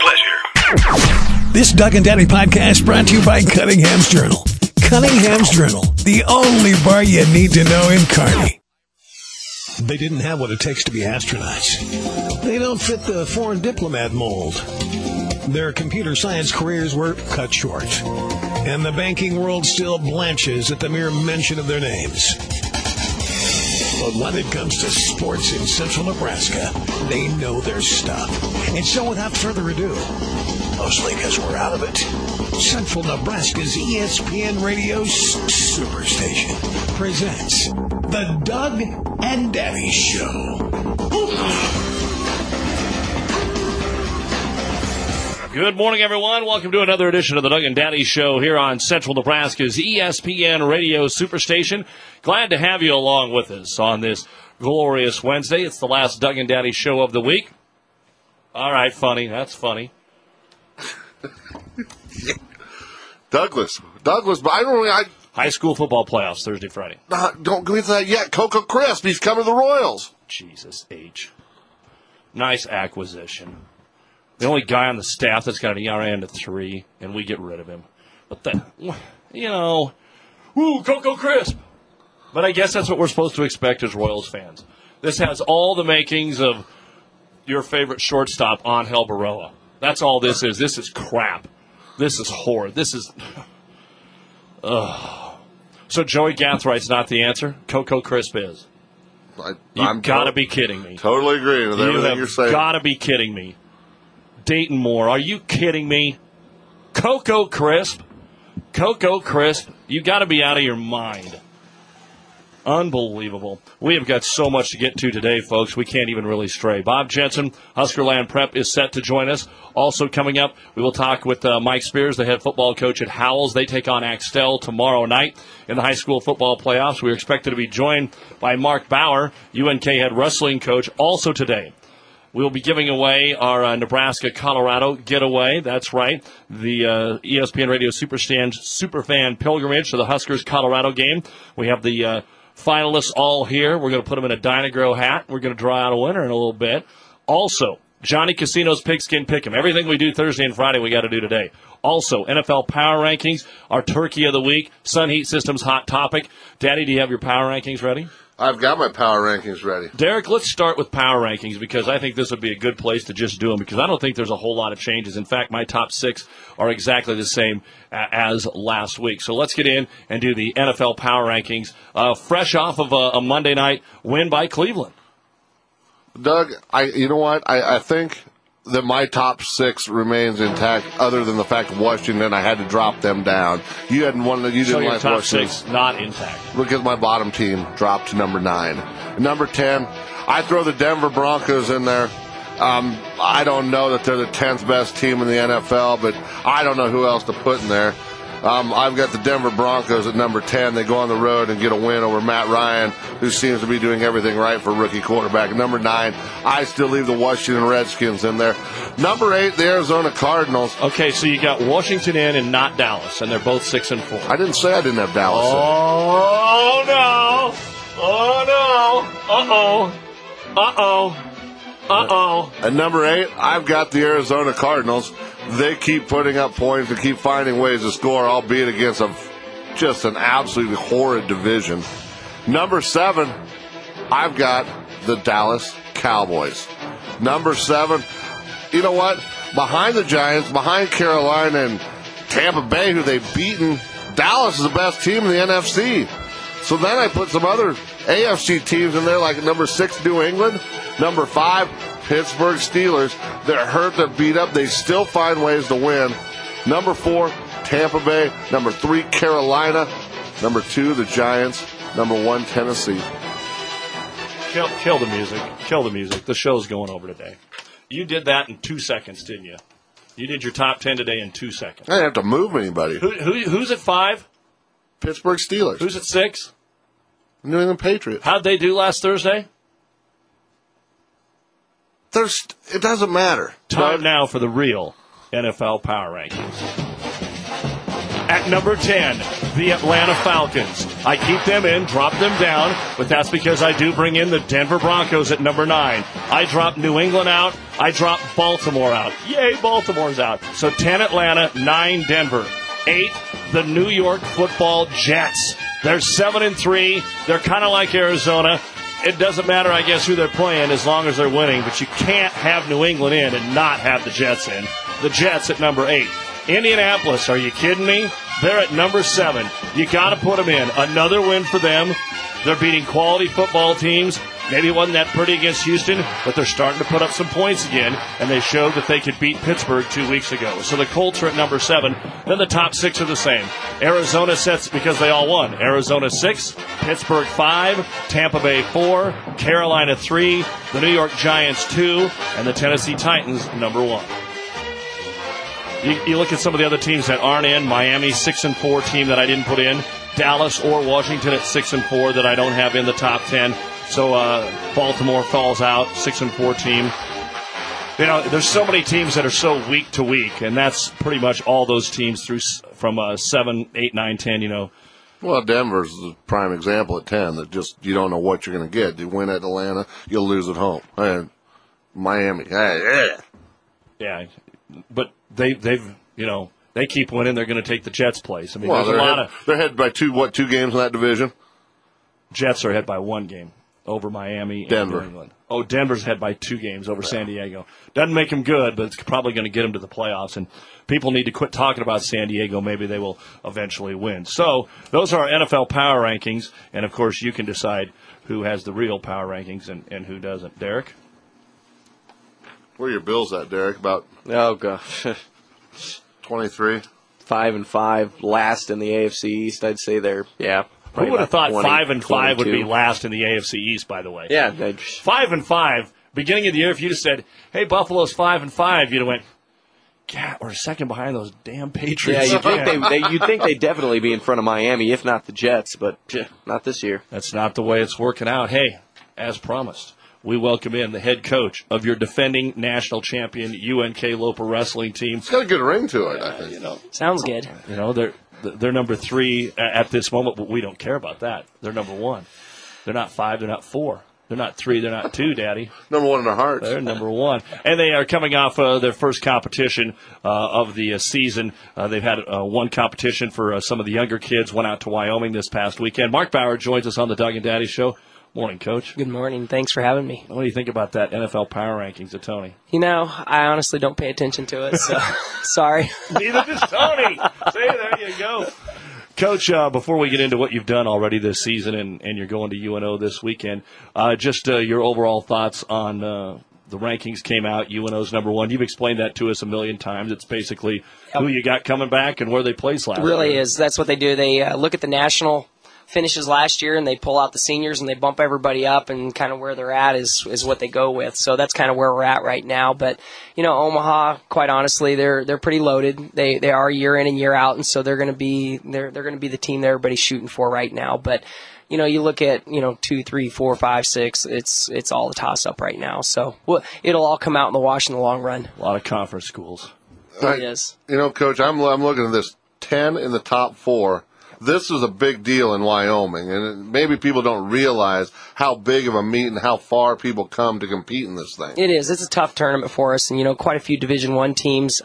pleasure. This Doug and Daddy podcast brought to you by Cunningham's Journal. Cunningham's Journal, the only bar you need to know in Kearney. They didn't have what it takes to be astronauts. They don't fit the foreign diplomat mold. Their computer science careers were cut short. And the banking world still blanches at the mere mention of their names. But when it comes to sports in central Nebraska, they know their stuff. And so without further ado, mostly because we're out of it, Central Nebraska's ESPN Radio Superstation presents The Doug and Daddy Show. Good morning, everyone. Welcome to another edition of the Doug and Daddy Show here on Central Nebraska's ESPN Radio Superstation. Glad to have you along with us on this glorious Wednesday. It's the last Doug and Daddy Show of the week. All right, funny. That's funny. Douglas, but I don't really. High school football playoffs Thursday, Friday. Don't go into that yet. Coco Crisp, he's coming to the Royals. Jesus H. Nice acquisition. The only guy on the staff that's got an ERA under 3, and we get rid of him. But Coco Crisp. But I guess that's what we're supposed to expect as Royals fans. This has all the makings of your favorite shortstop, Angel Baroa. That's all this is. This is crap. This is horrid. This is... So Joey Gathride's not the answer? Coco Crisp is. You've got to be kidding me. Totally agree with everything you're saying. You've got to be kidding me. Dayton Moore, are you kidding me? Coco Crisp, you got to be out of your mind. Unbelievable. We have got so much to get to today, folks. We can't even really stray. Bob Jensen, Huskerland Prep, is set to join us. Also coming up, we will talk with Mike Spears, the head football coach at Howells. They take on Axtell tomorrow night in the high school football playoffs. We are expected to be joined by Mark Bauer, UNK head wrestling coach, also today. We'll be giving away our Nebraska-Colorado getaway. That's right. The ESPN Radio Superfan pilgrimage to the Huskers-Colorado game. We have the finalists all here. We're going to put them in a Dynagrow hat. We're going to draw out a winner in a little bit. Also, Johnny Casino's Pigskin Pick'em. Everything we do Thursday and Friday, we got to do today. Also, NFL Power Rankings, our Turkey of the Week, Sun Heat Systems Hot Topic. Daddy, do you have your Power Rankings ready? I've got my power rankings ready. Derek, let's start with power rankings because I think this would be a good place to just do them because I don't think there's a whole lot of changes. In fact, my top 6 are exactly the same as last week. So let's get in and do the NFL power rankings fresh off of a Monday night win by Cleveland. Doug, you know what? I think that my top 6 remains intact other than the fact of Washington, I had to drop them down. You hadn't one that you didn't like top Washington. 6 not intact. Because my bottom team dropped to number 9. Number 10, I throw the Denver Broncos in there. I don't know that they're the 10th best team in the NFL, but I don't know who else to put in there. I've got the Denver Broncos at number 10. They go on the road and get a win over Matt Ryan, who seems to be doing everything right for a rookie quarterback. Number 9, I still leave the Washington Redskins in there. Number 8, the Arizona Cardinals. Okay, so you got Washington in and not Dallas, and they're both 6-4. I didn't say I didn't have Dallas in. Oh, no. Oh, no. Uh-oh. At number 8, I've got the Arizona Cardinals. They keep putting up points and keep finding ways to score, albeit against just an absolutely horrid division. Number 7, I've got the Dallas Cowboys. Number 7, you know what? Behind the Giants, behind Carolina and Tampa Bay, who they've beaten, Dallas is the best team in the NFC. So then I put some other AFC teams in there, like number 6, New England. Number 5, Pittsburgh Steelers. They're hurt, they're beat up. They still find ways to win. Number 4, Tampa Bay. Number 3, Carolina. Number 2, the Giants. Number 1, Tennessee. Kill the music. Kill the music. The show's going over today. You did that in 2 seconds, didn't you? You did your top 10 today in 2 seconds. I didn't have to move anybody. Who's at 5? Pittsburgh Steelers. Who's at 6? New England Patriots. How'd they do last Thursday? It doesn't matter. Time now for the real NFL Power Rankings. At number 10, the Atlanta Falcons. I keep them in, drop them down, but that's because I do bring in the Denver Broncos at number 9. I drop New England out. I drop Baltimore out. Yay, Baltimore's out. So 10 Atlanta, 9 Denver. 8, the New York Football Jets. They're 7-3. They're kind of like Arizona. It doesn't matter, I guess, who they're playing as long as they're winning, but you can't have New England in and not have the Jets in. The Jets at number 8. Indianapolis, are you kidding me? They're at number 7. You got to put them in. Another win for them. They're beating quality football teams. Maybe it wasn't that pretty against Houston, but they're starting to put up some points again, and they showed that they could beat Pittsburgh 2 weeks ago. So the Colts are at number 7. Then the top 6 are the same. Arizona sets because they all won. Arizona 6, Pittsburgh 5, Tampa Bay 4, Carolina 3, the New York Giants 2, and the Tennessee Titans number 1. You look at some of the other teams that aren't in. Miami 6-4 team that I didn't put in. Dallas or Washington at 6-4 that I don't have in the top 10. So Baltimore falls out, 6-4 team. You know, there's so many teams that are so week to week, and that's pretty much all those teams through from 7, 8, 9, 10. You know. Well, Denver's the prime example at 10. That just you don't know what you're going to get. You win at Atlanta, you'll lose at home. And Miami, yeah, but they've you know. They keep winning. They're going to take the Jets' place. I mean, well, there's they're headed by two games in that division? Jets are ahead by 1 game over Miami and Denver. New England. Oh, Denver's ahead by 2 games over San Diego. Doesn't make them good, but it's probably going to get them to the playoffs. And people need to quit talking about San Diego. Maybe they will eventually win. So those are our NFL power rankings. And, of course, you can decide who has the real power rankings and who doesn't. Derek? Where are your Bills at, Derek? About Oh, gosh. 23? 5-5, last in the AFC East. I'd say they're, Who would have thought 5-5 would 22. be last in the AFC East, by the way? Yeah. 5-5, beginning of the year, if you'd have said, hey, Buffalo's 5-5, you'd have went, God, we're second behind those damn Patriots. Yeah, you'd think they'd definitely be in front of Miami, if not the Jets, but not this year. That's not the way it's working out. Hey, as promised, we welcome in the head coach of your defending national champion UNK Loper wrestling team. It's got a good ring to it, I think. Sounds good. You know, they're number 3 at this moment, but we don't care about that. They're number 1. They're not 5. They're not 4. They're not 3. They're not 2, Daddy. Number 1 in our hearts. They're number 1. And they are coming off their first competition of the season. They've had one competition for some of the younger kids, went out to Wyoming this past weekend. Mark Bauer joins us on the Doug and Daddy Show. Morning, Coach. Good morning. Thanks for having me. What do you think about that NFL power rankings of Tony? You know, I honestly don't pay attention to it, so sorry. Neither does Tony. See, there you go. Coach, before we get into what you've done already this season and you're going to UNO this weekend, just your overall thoughts on the rankings came out. UNO's number 1. You've explained that to us a million times. It's basically who you got coming back and where they placed last year. It really is. That's what they do. They look at the national finishes last year and they pull out the seniors and they bump everybody up, and kind of where they're at is what they go with. So that's kind of where we're at right now. But, you know, Omaha, quite honestly, they're pretty loaded. They are year in and year out, and so they're going to be the team that everybody's shooting for right now. But, you know, you look at, 2, 3, 4, 5, 6, it's all a toss up right now. So it'll all come out in the wash in the long run. A lot of conference schools. It is. You know, Coach, I'm looking at this 10 in the top 4. This is a big deal in Wyoming, and maybe people don't realize how big of a meet and how far people come to compete in this thing. It is. It's a tough tournament for us, and, quite a few Division I teams.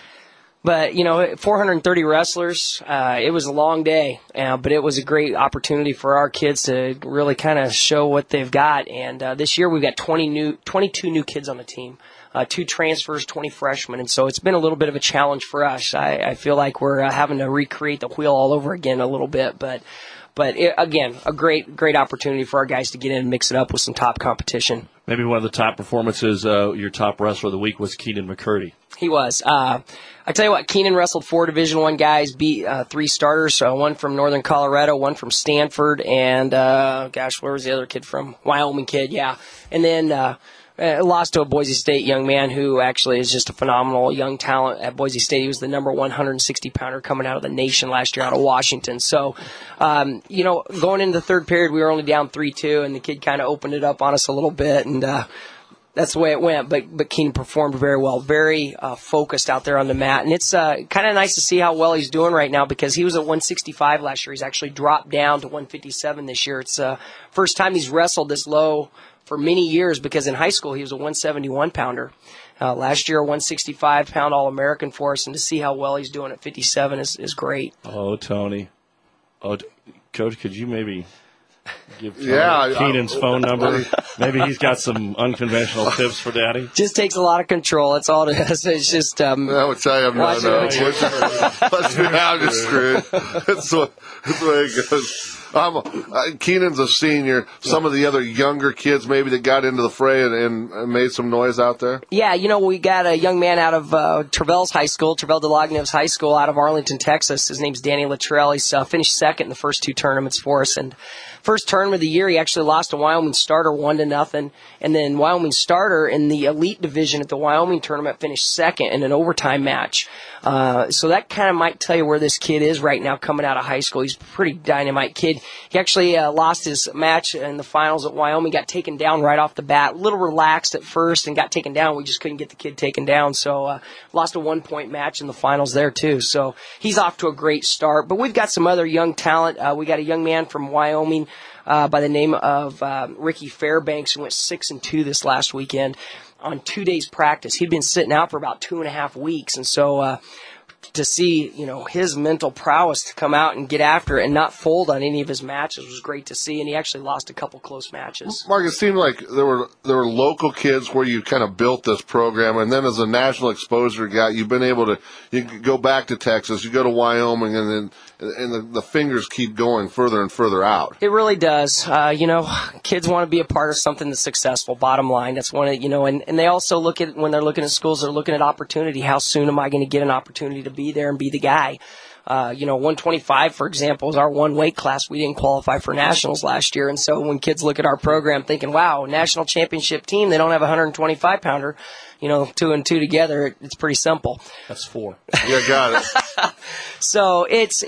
But, 430 wrestlers, it was a long day, but it was a great opportunity for our kids to really kind of show what they've got. And this year we've got 22 new kids on the team. 2 transfers, 20 freshmen, and so it's been a little bit of a challenge for us. I feel like we're having to recreate the wheel all over again a little bit, but again, a great opportunity for our guys to get in and mix it up with some top competition. Maybe one of the top performances, your top wrestler of the week was Keenan McCurdy. He was. I tell you what, Keenan wrestled 4 Division I guys, beat 3 starters, 1 from Northern Colorado, 1 from Stanford, and, where was the other kid from? Wyoming kid, yeah. And then lost to a Boise State young man who actually is just a phenomenal young talent at Boise State. He was the number 160-pounder coming out of the nation last year out of Washington. So, going into the third period, we were only down 3-2, and the kid kind of opened it up on us a little bit. And that's the way it went. But Keenan performed very well, very focused out there on the mat. And it's kind of nice to see how well he's doing right now, because he was at 165 last year. He's actually dropped down to 157 this year. It's first time he's wrestled this low for many years, because in high school he was a 171-pounder. Last year, a 165-pound All-American for us, and to see how well he's doing at 57 is great. Oh, Tony. Oh, Coach, could you maybe give Tony Keenan's phone number? Maybe he's got some unconventional tips for Daddy. Just takes a lot of control. That's all it is. It's just I would tell you I'm not. I'm just screwed. That's the way it goes. Keenan's a senior. Some of the other younger kids maybe that got into the fray and made some noise out there? Yeah, we got a young man out of Travell's high school, Travell de Lagnev's high school out of Arlington, Texas. His name's Danny Luttrell. He's finished second in the first 2 tournaments for us. And first tournament of the year, he actually lost to Wyoming Starter 1-0. And then Wyoming Starter in the elite division at the Wyoming tournament finished second in an overtime match. So that kind of might tell you where this kid is right now coming out of high school. He's a pretty dynamite kid. He actually lost his match in the finals at Wyoming, got taken down right off the bat. A little relaxed at first and got taken down. We just couldn't get the kid taken down. So lost a 1-point match in the finals there too. So he's off to a great start. But we've got some other young talent. We got a young man from Wyoming by the name of Ricky Fairbanks, who went 6-2 this last weekend on 2 days practice. He'd been sitting out for about 2.5 weeks. And so to see, his mental prowess to come out and get after it and not fold on any of his matches was great to see. And he actually lost a couple close matches. Mark, it seemed like there were local kids where you kind of built this program, and then as a national exposure guy, you've been able to go back to Texas, you go to Wyoming, and the fingers keep going further and further out. It really does. Kids want to be a part of something that's successful. Bottom line, that's one of and they also look at, when they're looking at schools, they're looking at opportunity. How soon am I going to get an opportunity to be there and be the guy? 125, for example, is our one weight class. We didn't qualify for nationals last year. And so when kids look at our program thinking, wow, national championship team, they don't have a 125-pounder, 2 and 2 together, it's pretty simple. That's 4. Yeah, got it. So it's,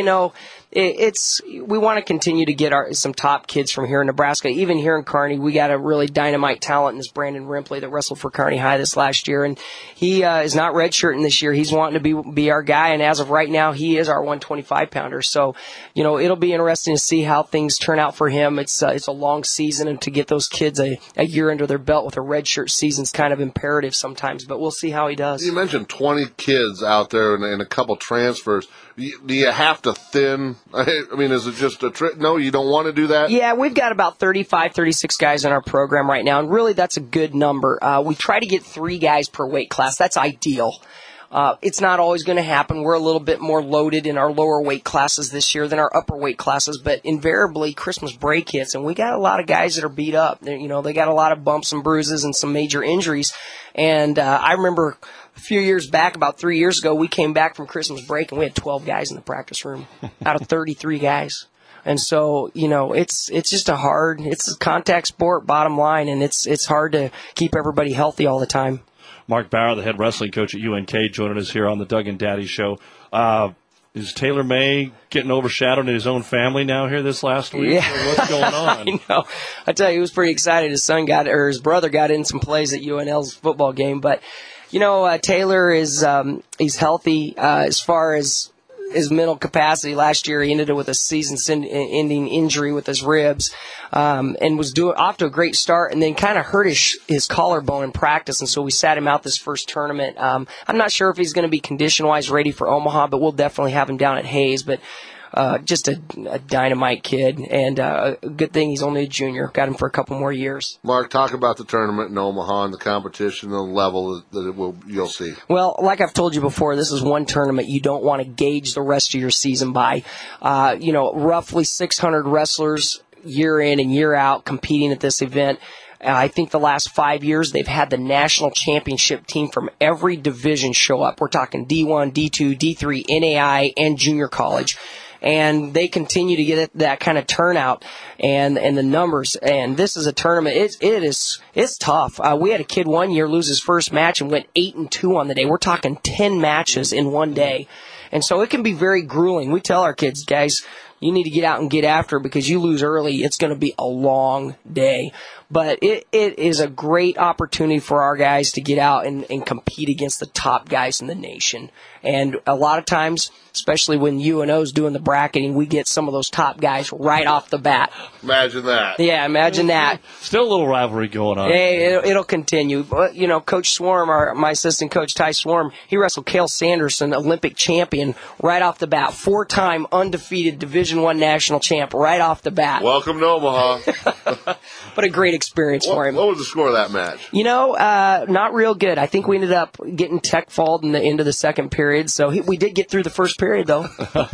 we want to continue to get some top kids from here in Nebraska. Even here in Kearney, we got a really dynamite talent in this Brandon Ripley that wrestled for Kearney High this last year, and he is not redshirting this year. He's wanting to be our guy, and as of right now, he is our 125-pounder. So, it'll be interesting to see how things turn out for him. It's a long season, and to get those kids a year under their belt with a redshirt season is kind of imperative sometimes, but we'll see how he does. You mentioned 20 kids out there and a couple transfers. Do you have to thin? I mean, is it just a trick? No, you don't want to do that? Yeah, we've got about 35, 36 guys in our program right now, and really that's a good number. We try to get 3 guys per weight class. That's ideal. It's not always going to happen. We're a little bit more loaded in our lower weight classes this year than our upper weight classes, but invariably Christmas break hits, and we got a lot of guys that are beat up. They got a lot of bumps and bruises and some major injuries. And I remember a few years back, about 3 years ago, we came back from Christmas break and we had 12 guys in the practice room out of 33 guys. And so, it's just it's a contact sport, bottom line, and it's hard to keep everybody healthy all the time. Mark Bauer, the head wrestling coach at UNK, joining us here on the Doug and Daddy Show. Is Taylor May getting overshadowed in his own family now here this last week? Yeah. What's going on? I know. I tell you, he was pretty excited. His brother got in some plays at UNL's football game. But, Taylor is he's healthy as far as his mental capacity. Last year, he ended it with a season-ending injury with his ribs, and was off to a great start, and then kind of hurt his collarbone in practice, and so we sat him out this first tournament. I'm not sure if he's going to be condition-wise ready for Omaha, but we'll definitely have him down at Hayes. But just a dynamite kid, and a good thing he's only a junior. Got him for a couple more years. Mark, talk about the tournament in Omaha and the competition, the level that you'll see. Well, like I've told you before, this is one tournament you don't want to gauge the rest of your season by. Roughly 600 wrestlers year in and year out competing at this event. I think the last 5 years they've had the national championship team from every division show up. We're talking D1, D2, D3, NAI, and junior college. And they continue to get that kind of turnout and the numbers. And this is a tournament. It's tough. We had a kid one year lose his first match and went 8-2 on the day. We're talking 10 matches in one day. And so it can be very grueling. We tell our kids, guys, You need to get out and get after it, because you lose early, it's going to be a long day. But it is a great opportunity for our guys to get out and compete against the top guys in the nation. And a lot of times, especially when UNO's doing the bracketing, we get some of those top guys right off the bat. Imagine that. Yeah, imagine that. Still a little rivalry going on. Hey, it'll continue. But, Coach Swarm, my assistant coach, Ty Swarm, he wrestled Cale Sanderson, Olympic champion, right off the bat. 4-time undefeated Division I national champ right off the bat. Welcome to Omaha. What a great experience for him. What was the score of that match? Not real good. I think we ended up getting tech-falled in the end of the second period, so we did get through the first period, though.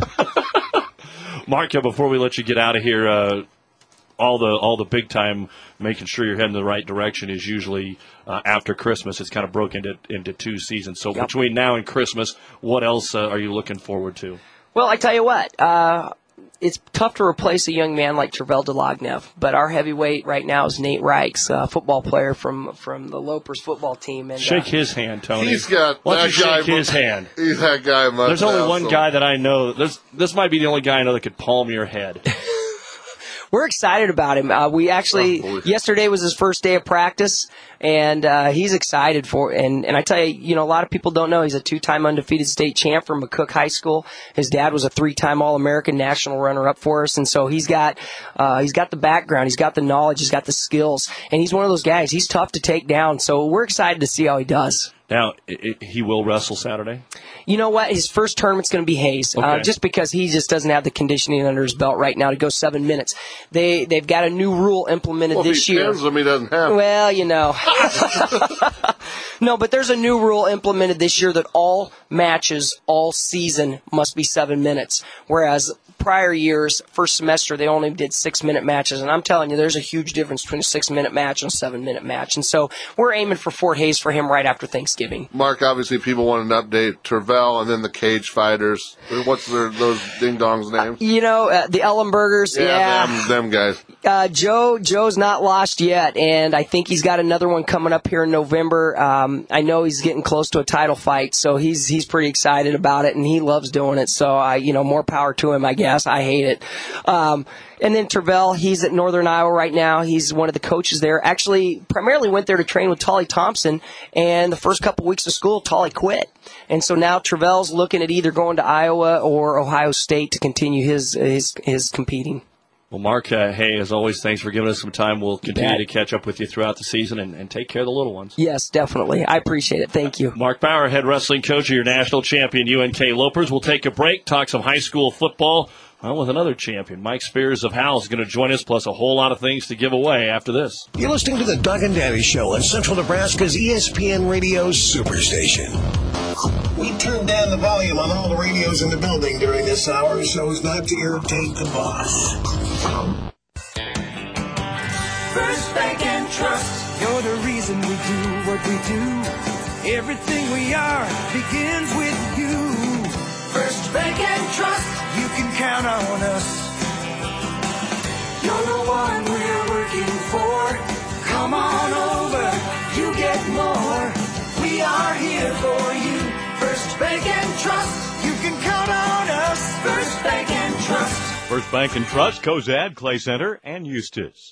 Mark, before we let you get out of here, all the big time, making sure you're heading the right direction is usually after Christmas. It's kind of broken into 2 seasons. So between now and Christmas, what else are you looking forward to? Well, I tell you what, it's tough to replace a young man like Tervel Delagnev, but our heavyweight right now is Nate Reichs, a football player from the Lopers football team. And shake his hand, Tony. He's got Why don't that you guy. Shake his hand. He's that guy. There's only one guy that I know. This might be the only guy I know that could palm your head. We're excited about him. We actually, yesterday was his first day of practice, and he's excited for it. And I tell you, a lot of people don't know he's a 2-time undefeated state champ from McCook High School. His dad was a 3-time All-American national runner-up for us, and so he's got the background, he's got the knowledge, he's got the skills, and he's one of those guys. He's tough to take down, so we're excited to see how he does. Now, he will wrestle Saturday? You know what? His first tournament's going to be Hayes, just because he just doesn't have the conditioning under his belt right now to go 7 minutes. They've got a new rule implemented this year. If he pins him, he doesn't have. Well, No, but there's a new rule implemented this year that all matches, all season, must be 7 minutes, whereas prior years, first semester, they only did 6-minute matches. And I'm telling you, there's a huge difference between a 6-minute match and a 7-minute match. And so we're aiming for Fort Hayes for him right after Thanksgiving. Mark, obviously people want an update. Tervel and then the Cage Fighters. What's those ding-dongs' names? The Ellenbergers. Yeah. Them guys. Joe's not lost yet, and I think he's got another one coming up here in November. I know he's getting close to a title fight, so he's pretty excited about it, and he loves doing it. So more power to him, I guess. I hate it. And then Tervel, he's at Northern Iowa right now. He's one of the coaches there. Actually, primarily went there to train with Tolly Thompson, and the first couple weeks of school, Tolly quit. And so now Tervel's looking at either going to Iowa or Ohio State to continue his competing. Well, Mark, hey, as always, thanks for giving us some time. We'll continue to catch up with you throughout the season and take care of the little ones. Yes, definitely. I appreciate it. Thank you. Mark Bauer, head wrestling coach of your national champion UNK Lopers. We'll take a break, talk some high school football with another champion. Mike Spears of Howell is going to join us, plus a whole lot of things to give away after this. You're listening to the Doug and Daddy Show on Central Nebraska's ESPN Radio Superstation. We turned down the volume on all the radios in the building during this hour so as not to irritate the boss. First Bank and Trust, you're the reason we do what we do. Everything we are begins with you. First Bank and Trust, you can count on us. You're the one we're working for. Come on over, you get more. We are here for you. First Bank and Trust, you can count on us. First Bank and Trust. First Bank and Trust, Cozad, Clay Center, and Eustis.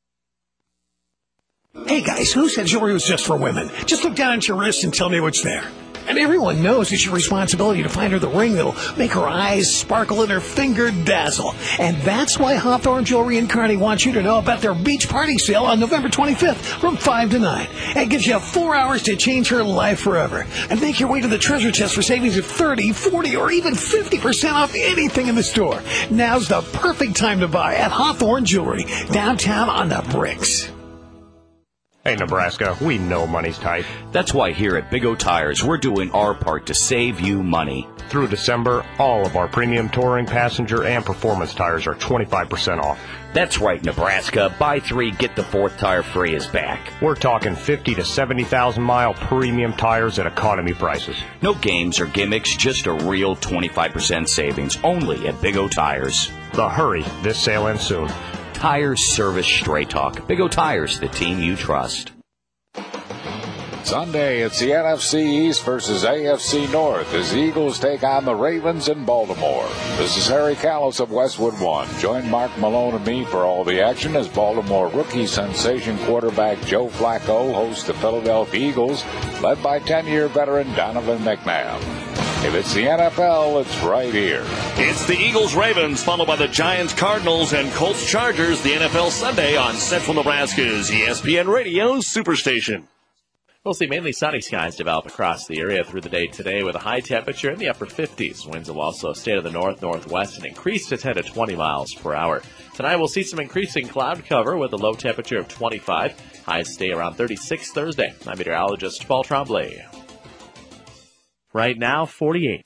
Hey guys, who said jewelry was just for women? Just look down at your wrist and tell me what's there. And everyone knows it's your responsibility to find her the ring that'll make her eyes sparkle and her finger dazzle. And that's why Hawthorne Jewelry in Kearney wants you to know about their beach party sale on November 25th from 5 to 9. It gives you 4 hours to change her life forever. And make your way to the treasure chest for savings of 30, 40, or even 50% off anything in the store. Now's the perfect time to buy at Hawthorne Jewelry, downtown on the bricks. Hey, Nebraska, we know money's tight. That's why here at Big O Tires, we're doing our part to save you money. Through December, all of our premium touring, passenger, and performance tires are 25% off. That's right, Nebraska. Buy 3, get the 4th tire free is back. We're talking 50 to 70,000-mile premium tires at economy prices. No games or gimmicks, just a real 25% savings, only at Big O Tires. But hurry, this sale ends soon. Tires, service, straight talk. Big O Tires, the team you trust. Sunday, it's the NFC East versus AFC North as the Eagles take on the Ravens in Baltimore. This is Harry Callis of Westwood One. Join Mark Malone and me for all the action as Baltimore rookie sensation quarterback Joe Flacco hosts the Philadelphia Eagles, led by 10-year veteran Donovan McNabb. If it's the NFL, it's right here. It's the Eagles-Ravens, followed by the Giants-Cardinals and Colts-Chargers, the NFL Sunday on Central Nebraska's ESPN Radio Superstation. We'll see mainly sunny skies develop across the area through the day today with a high temperature in the upper 50s. Winds will also stay to the north-northwest and increase to 10 to 20 miles per hour. Tonight we'll see some increasing cloud cover with a low temperature of 25. Highs stay around 36 Thursday. I'm meteorologist Paul Tremblay. Right now, 48.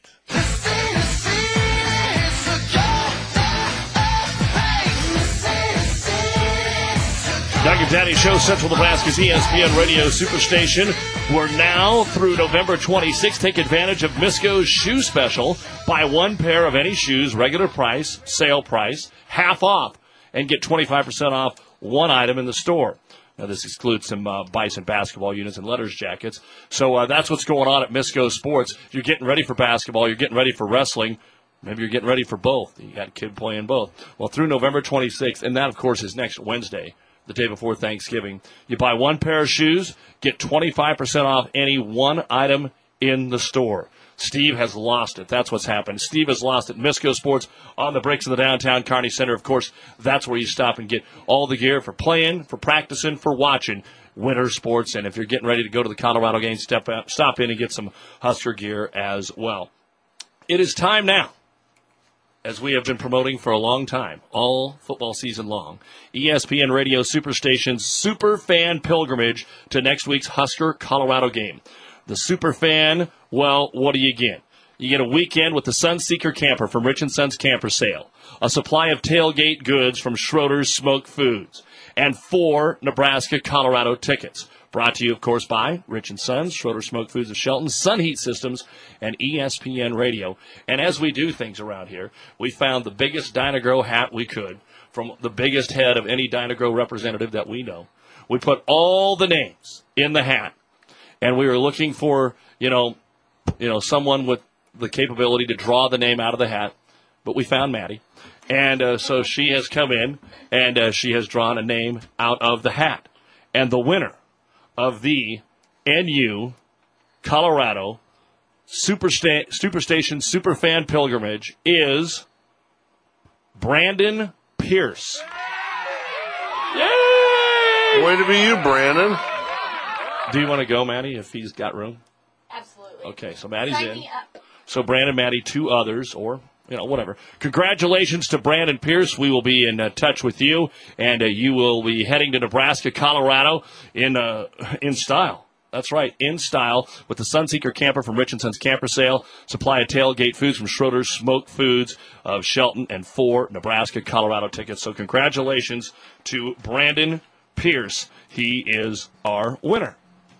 Doug and Daddy Show, Central Nebraska's ESPN Radio Superstation. We're now through November 26th. Take advantage of Misco's shoe special. Buy one pair of any shoes, regular price, sale price, half off, and get 25% off one item in the store. Now, this excludes some Bison basketball units and letters jackets. So that's what's going on at Misco Sports. You're getting ready for basketball. You're getting ready for wrestling. Maybe you're getting ready for both. You got a kid playing both. Well, through November 26th, and that, of course, is next Wednesday, the day before Thanksgiving. You buy one pair of shoes, get 25% off any one item in the store. Steve has lost it. That's what's happened. Steve has lost it. Misco Sports on the bricks in the downtown Kearney Center. Of course, that's where you stop and get all the gear for playing, for practicing, for watching winter sports. And if you're getting ready to go to the Colorado game, stop in and get some Husker gear as well. It is time now, as we have been promoting for a long time, all football season long, ESPN Radio Superstation's Super Fan Pilgrimage to next week's Husker Colorado game. The Super Fan, well, what do you get? You get a weekend with the Sunseeker Camper from Rich & Sons Camper Sale, a supply of tailgate goods from Schroeder's Smoked Foods, and 4 Nebraska-Colorado tickets. Brought to you, of course, by Rich & Sons, Schroeder's Smoked Foods of Shelton, Sun Heat Systems, and ESPN Radio. And as we do things around here, we found the biggest Dynagrow hat we could from the biggest head of any Dynagrow representative that we know. We put all the names in the hat. And we were looking for, someone with the capability to draw the name out of the hat. But we found Maddie. And so she has come in, and she has drawn a name out of the hat. And the winner of the NU Colorado Superstation Superfan Pilgrimage is Brandon Pierce. Yay! Way to be you, Brandon. Do you want to go, Maddie, if he's got room? Absolutely. Okay, so Maddie's in. So Brandon, Maddie, 2 others, or, whatever. Congratulations to Brandon Pierce. We will be in touch with you, and you will be heading to Nebraska, Colorado in style. That's right, in style, with the Sunseeker Camper from Rich & Sons Camper Sale, supply of tailgate foods from Schroeder's Smoked Foods of Shelton, and 4 Nebraska, Colorado tickets. So congratulations to Brandon Pierce. He is our winner.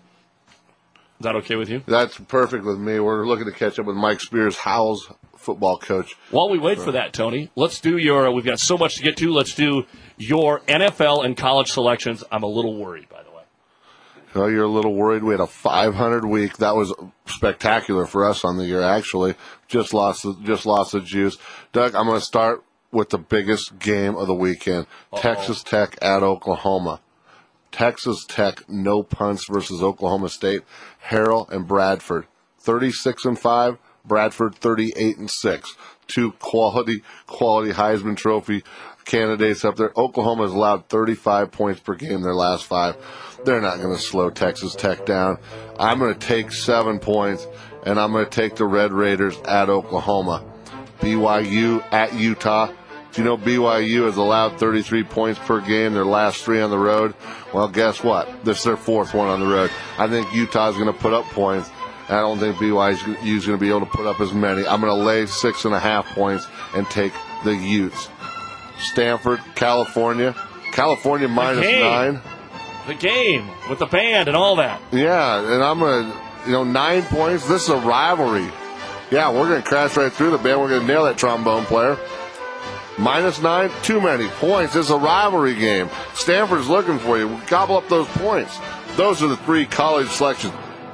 Is that okay with you? That's perfect with me. We're looking to catch up with Mike Spears, Howell's football coach. While we wait for that, Tony, let's do we've got so much to get to. Let's do your NFL and college selections. I'm a little worried, by the way. Oh, you're a little worried. We had a 500 week. That was spectacular for us on the year, actually. Just lost the juice. Doug, I'm going to start with the biggest game of the weekend. Uh-oh. Texas Tech at Oklahoma. Texas Tech, no punts versus Oklahoma State. Harrell and Bradford, 36-5. Bradford, 38-6. 2 quality Heisman Trophy candidates up there. Oklahoma has allowed 35 points per game their last 5. They're not going to slow Texas Tech down. I'm going to take 7 points, and I'm going to take the Red Raiders at Oklahoma. BYU at Utah. Do you know BYU has allowed 33 points per game their last 3 on the road? Well, guess what? This is their 4th one on the road. I think Utah's going to put up points. I don't think BYU's going to be able to put up as many. I'm going to lay 6.5 points and take the Utes. Stanford, California. California minus 9. The game with the band and all that. Yeah, and I'm going to, 9 points. This is a rivalry. Yeah, we're going to crash right through the band. We're going to nail that trombone player. Minus 9, too many points. It's a rivalry game. Stanford's looking for you. Gobble up those points. Those are the 3 college selections.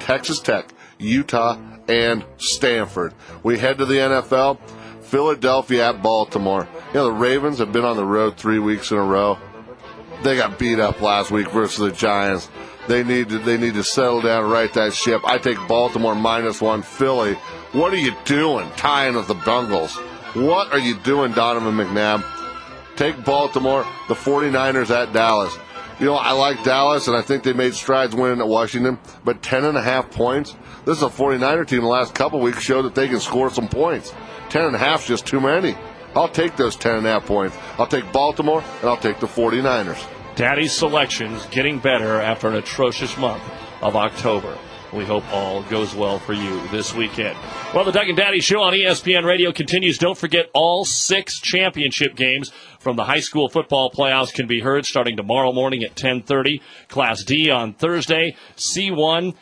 Texas Tech, Utah, and Stanford. We head to the NFL, Philadelphia at Baltimore. The Ravens have been on the road 3 weeks in a row. They got beat up last week versus the Giants. They need to settle down and right that ship. I take Baltimore -1. Philly, what are you doing tying with the Bengals? What are you doing, Donovan McNabb? Take Baltimore, the 49ers at Dallas. I like Dallas, and I think they made strides winning at Washington, but 10.5 points? This is a 49er team the last couple weeks showed that they can score some points. 10.5 is just too many. I'll take those 10.5 points. I'll take Baltimore, and I'll take the 49ers. Daddy's selections getting better after an atrocious month of October. We hope all goes well for you this weekend. Well, the Doug and Daddy Show on ESPN Radio continues. Don't forget all 6 championship games from the high school football playoffs can be heard starting tomorrow morning at 10:30. Class D on Thursday, C2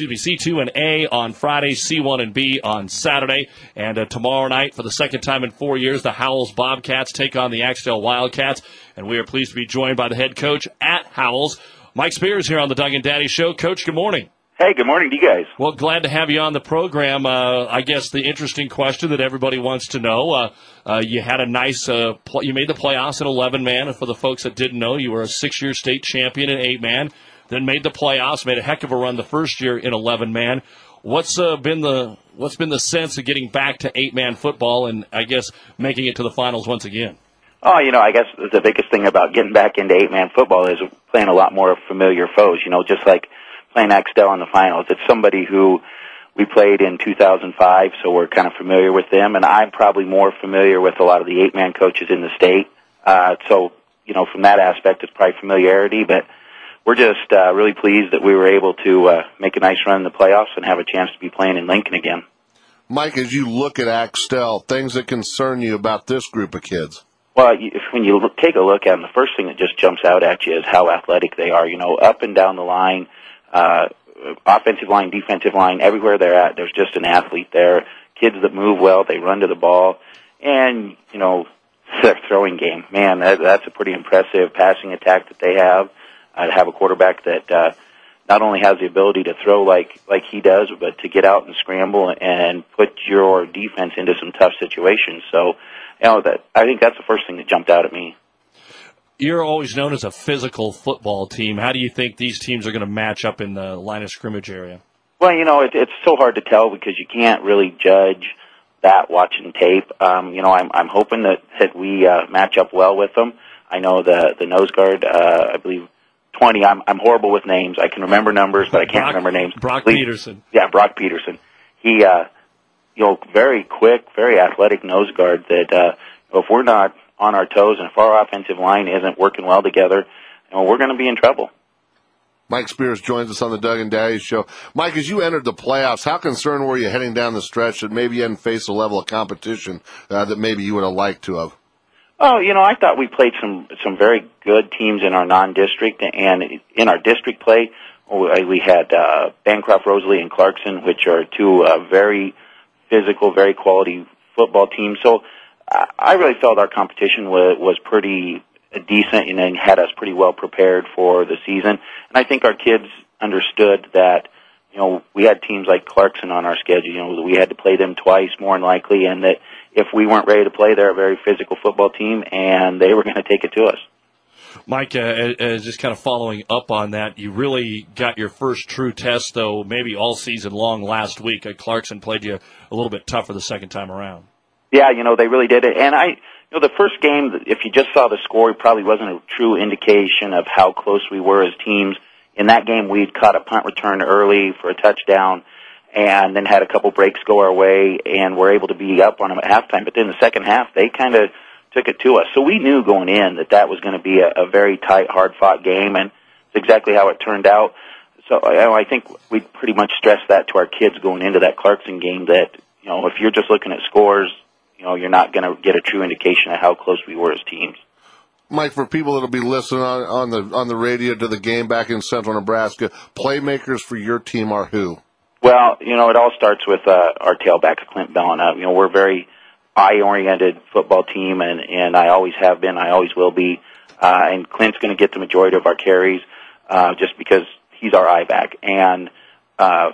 and A on Friday, C1 and B on Saturday. And tomorrow night, for the second time in 4 years, the Howells Bobcats take on the Axtell Wildcats. And we are pleased to be joined by the head coach at Howells, Mike Spears, here on the Doug and Daddy Show. Coach, good morning. Hey, good morning to you guys. Well, glad to have you on the program. I guess the interesting question that everybody wants to know, you had a nice, you made the playoffs in 11-man. And for the folks that didn't know, you were a 6-year state champion in 8-man, then made the playoffs, made a heck of a run the first year in 11-man. What's been the sense of getting back to 8-man football and, I guess, making it to the finals once again? Oh, I guess the biggest thing about getting back into 8-man football is playing a lot more familiar foes, just like playing Axtell in the finals. It's somebody who we played in 2005, so we're kind of familiar with them, and I'm probably more familiar with a lot of the 8-man coaches in the state. So, from that aspect, it's probably familiarity, but we're just really pleased that we were able to make a nice run in the playoffs and have a chance to be playing in Lincoln again. Mike, as you look at Axtell, things that concern you about this group of kids? Well, when you take a look at them, the first thing that just jumps out at you is how athletic they are. Up and down the line, offensive line, defensive line, everywhere they're at, there's just an athlete there. Kids that move well, they run to the ball, and their throwing game, man, that's a pretty impressive passing attack that they have. To have a quarterback that not only has the ability to throw like he does, but to get out and scramble and put your defense into some tough situations. So, I think that's the first thing that jumped out at me. You're always known as a physical football team. How do you think these teams are going to match up in the line of scrimmage area? Well, it's so hard to tell because you can't really judge that watching tape. I'm hoping that we match up well with them. I know the nose guard, I believe 20. I'm horrible with names. I can remember numbers, but I can't remember names. Brock Peterson. Yeah, Brock Peterson. He, very quick, very athletic nose guard that if we're not on our toes and if our offensive line isn't working well together, we're going to be in trouble. Mike Spears joins us on the Doug and Daddy Show. Mike, as you entered the playoffs, how concerned were you heading down the stretch that maybe you hadn't faced a level of competition that maybe you would have liked to have? Oh, I thought we played some very good teams in our non-district, and in our district play, we had Bancroft, Rosalie, and Clarkson, which are two very physical, very quality football teams. So I really felt our competition was pretty decent and then had us pretty well prepared for the season. And I think our kids understood that, we had teams like Clarkson on our schedule, that we had to play them twice more than likely, and that if we weren't ready to play, they're a very physical football team, and they were going to take it to us. Mike, just kind of following up on that, you really got your first true test, though, maybe all season long last week. Clarkson played you a little bit tougher the second time around. Yeah, they really did it. And the first game, if you just saw the score, it probably wasn't a true indication of how close we were as teams. In that game, we'd caught a punt return early for a touchdown and then had a couple breaks go our way and were able to be up on them at halftime. But then the second half, they kind of took it to us. So we knew going in that was going to be a very tight, hard-fought game, and it's exactly how it turned out. So I think we pretty much stressed that to our kids going into that Clarkson game that, if you're just looking at scores, you're not going to get a true indication of how close we were as teams. Mike, for people that'll be listening on the radio to the game back in Central Nebraska, playmakers for your team are who? Well, it all starts with our tailback, Clint Bellina. We're a very eye-oriented football team, and I always have been, I always will be. And Clint's going to get the majority of our carries just because he's our eye back. And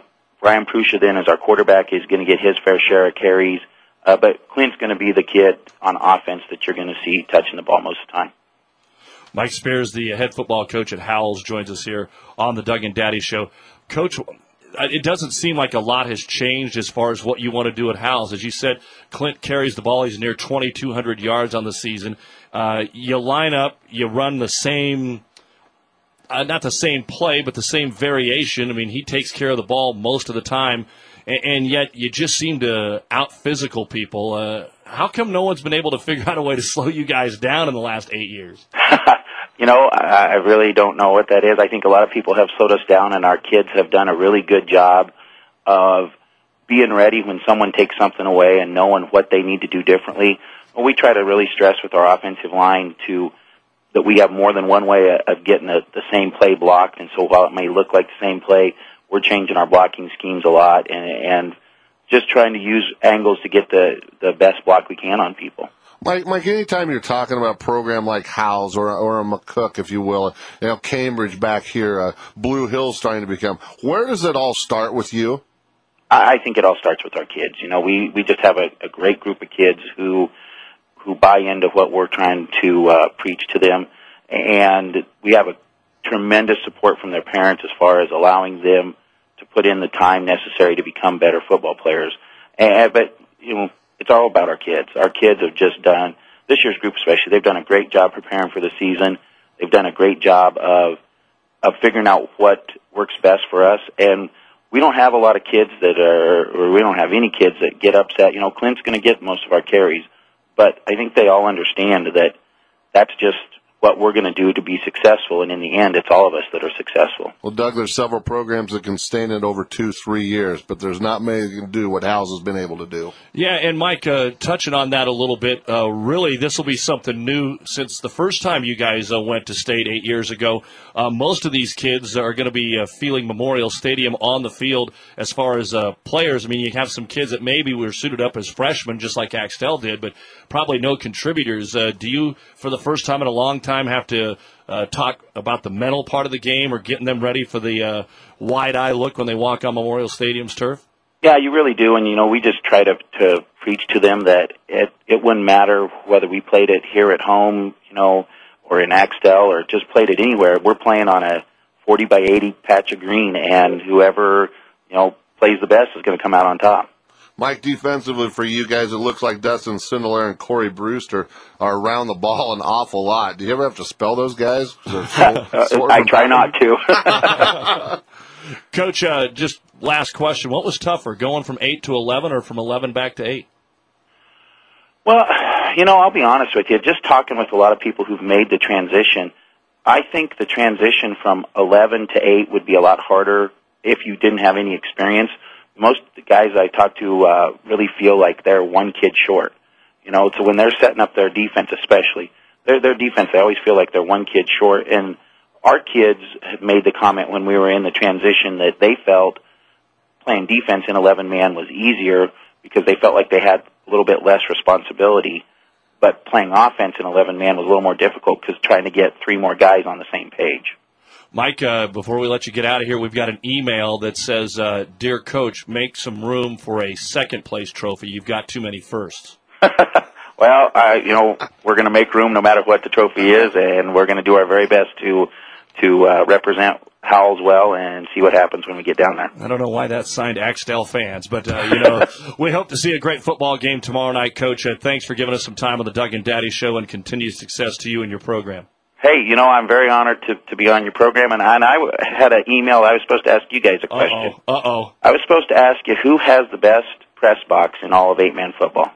Ryan Prusha then as our quarterback is going to get his fair share of carries. But Clint's going to be the kid on offense that you're going to see touching the ball most of the time. Mike Spears, the head football coach at Howells, joins us here on the Doug and Daddy Show. Coach, it doesn't seem like a lot has changed as far as what you want to do at Howells. As you said, Clint carries the ball. He's near 2,200 yards on the season. You line up, you run the same, not the same play, but the same variation. I mean, he takes care of the ball most of the time, and yet you just seem to out-physical people. How come no one's been able to figure out a way to slow you guys down in the last 8 years? I really don't know what that is. I think a lot of people have slowed us down, and our kids have done a really good job of being ready when someone takes something away and knowing what they need to do differently. We try to really stress with our offensive line that we have more than one way of getting the same play blocked, and so while it may look like the same play, we're changing our blocking schemes a lot and just trying to use angles to get the best block we can on people. Mike, anytime you're talking about a program like Howells or a McCook, if you will, Cambridge back here, Blue Hill's trying to become, where does it all start with you? I think it all starts with our kids. We just have a great group of kids who buy into what we're trying to preach to them, and we have a tremendous support from their parents as far as allowing them to put in the time necessary to become better football players. But it's all about our kids. Our kids have just done, this year's group especially, they've done a great job preparing for the season. They've done a great job of figuring out what works best for us. And we don't have a lot of kids we don't have any kids that get upset. Clint's going to get most of our carries. But I think they all understand that that's just what we're going to do to be successful, and in the end, it's all of us that are successful. Well, Doug, there's several programs that can sustain it over 2-3 years, but there's not many that can do what Howells has been able to do. Yeah, and Mike, touching on that a little bit, really this will be something new since the first time you guys went to state 8 years ago. Most of these kids are going to be feeling Memorial Stadium on the field as far as players. I mean, you have some kids that maybe were suited up as freshmen, just like Axtell did, but probably no contributors. Do you, for the first time in a long time, have to talk about the mental part of the game or getting them ready for the wide-eye look when they walk on Memorial Stadium's turf? Yeah, you really do, and we just try to preach to them that it wouldn't matter whether we played it here at home, or in Axtell, or just played it anywhere. We're playing on a 40 by 80 patch of green, and whoever plays the best is going to come out on top. Mike, defensively for you guys, it looks like Dustin Sindelar and Corey Brewster are around the ball an awful lot. Do you ever have to spell those guys? I try not to. Coach, just last question. What was tougher, going from 8 to 11 or from 11 back to 8? Well, I'll be honest with you. Just talking with a lot of people who've made the transition, I think the transition from 11 to 8 would be a lot harder if you didn't have any experience. Most guys I talk to really feel like they're one kid short. So when they're setting up their defense especially, their defense, they always feel like they're one kid short. And our kids had made the comment when we were in the transition that they felt playing defense in 11-man was easier because they felt like they had a little bit less responsibility. But playing offense in 11-man was a little more difficult because trying to get 3 more guys on the same page. Mike, before we let you get out of here, we've got an email that says, Dear Coach, make some room for a second-place trophy. You've got too many firsts. Well, we're going to make room no matter what the trophy is, and we're going to do our very best to represent Howells well and see what happens when we get down there. I don't know why that's signed Axtell fans, but, we hope to see a great football game tomorrow night, Coach. Thanks for giving us some time on the Doug and Daddy Show, and continued success to you and your program. Hey, I'm very honored to be on your program, and I had an email. I was supposed to ask you guys a question. I was supposed to ask you who has the best press box in all of 8-man football.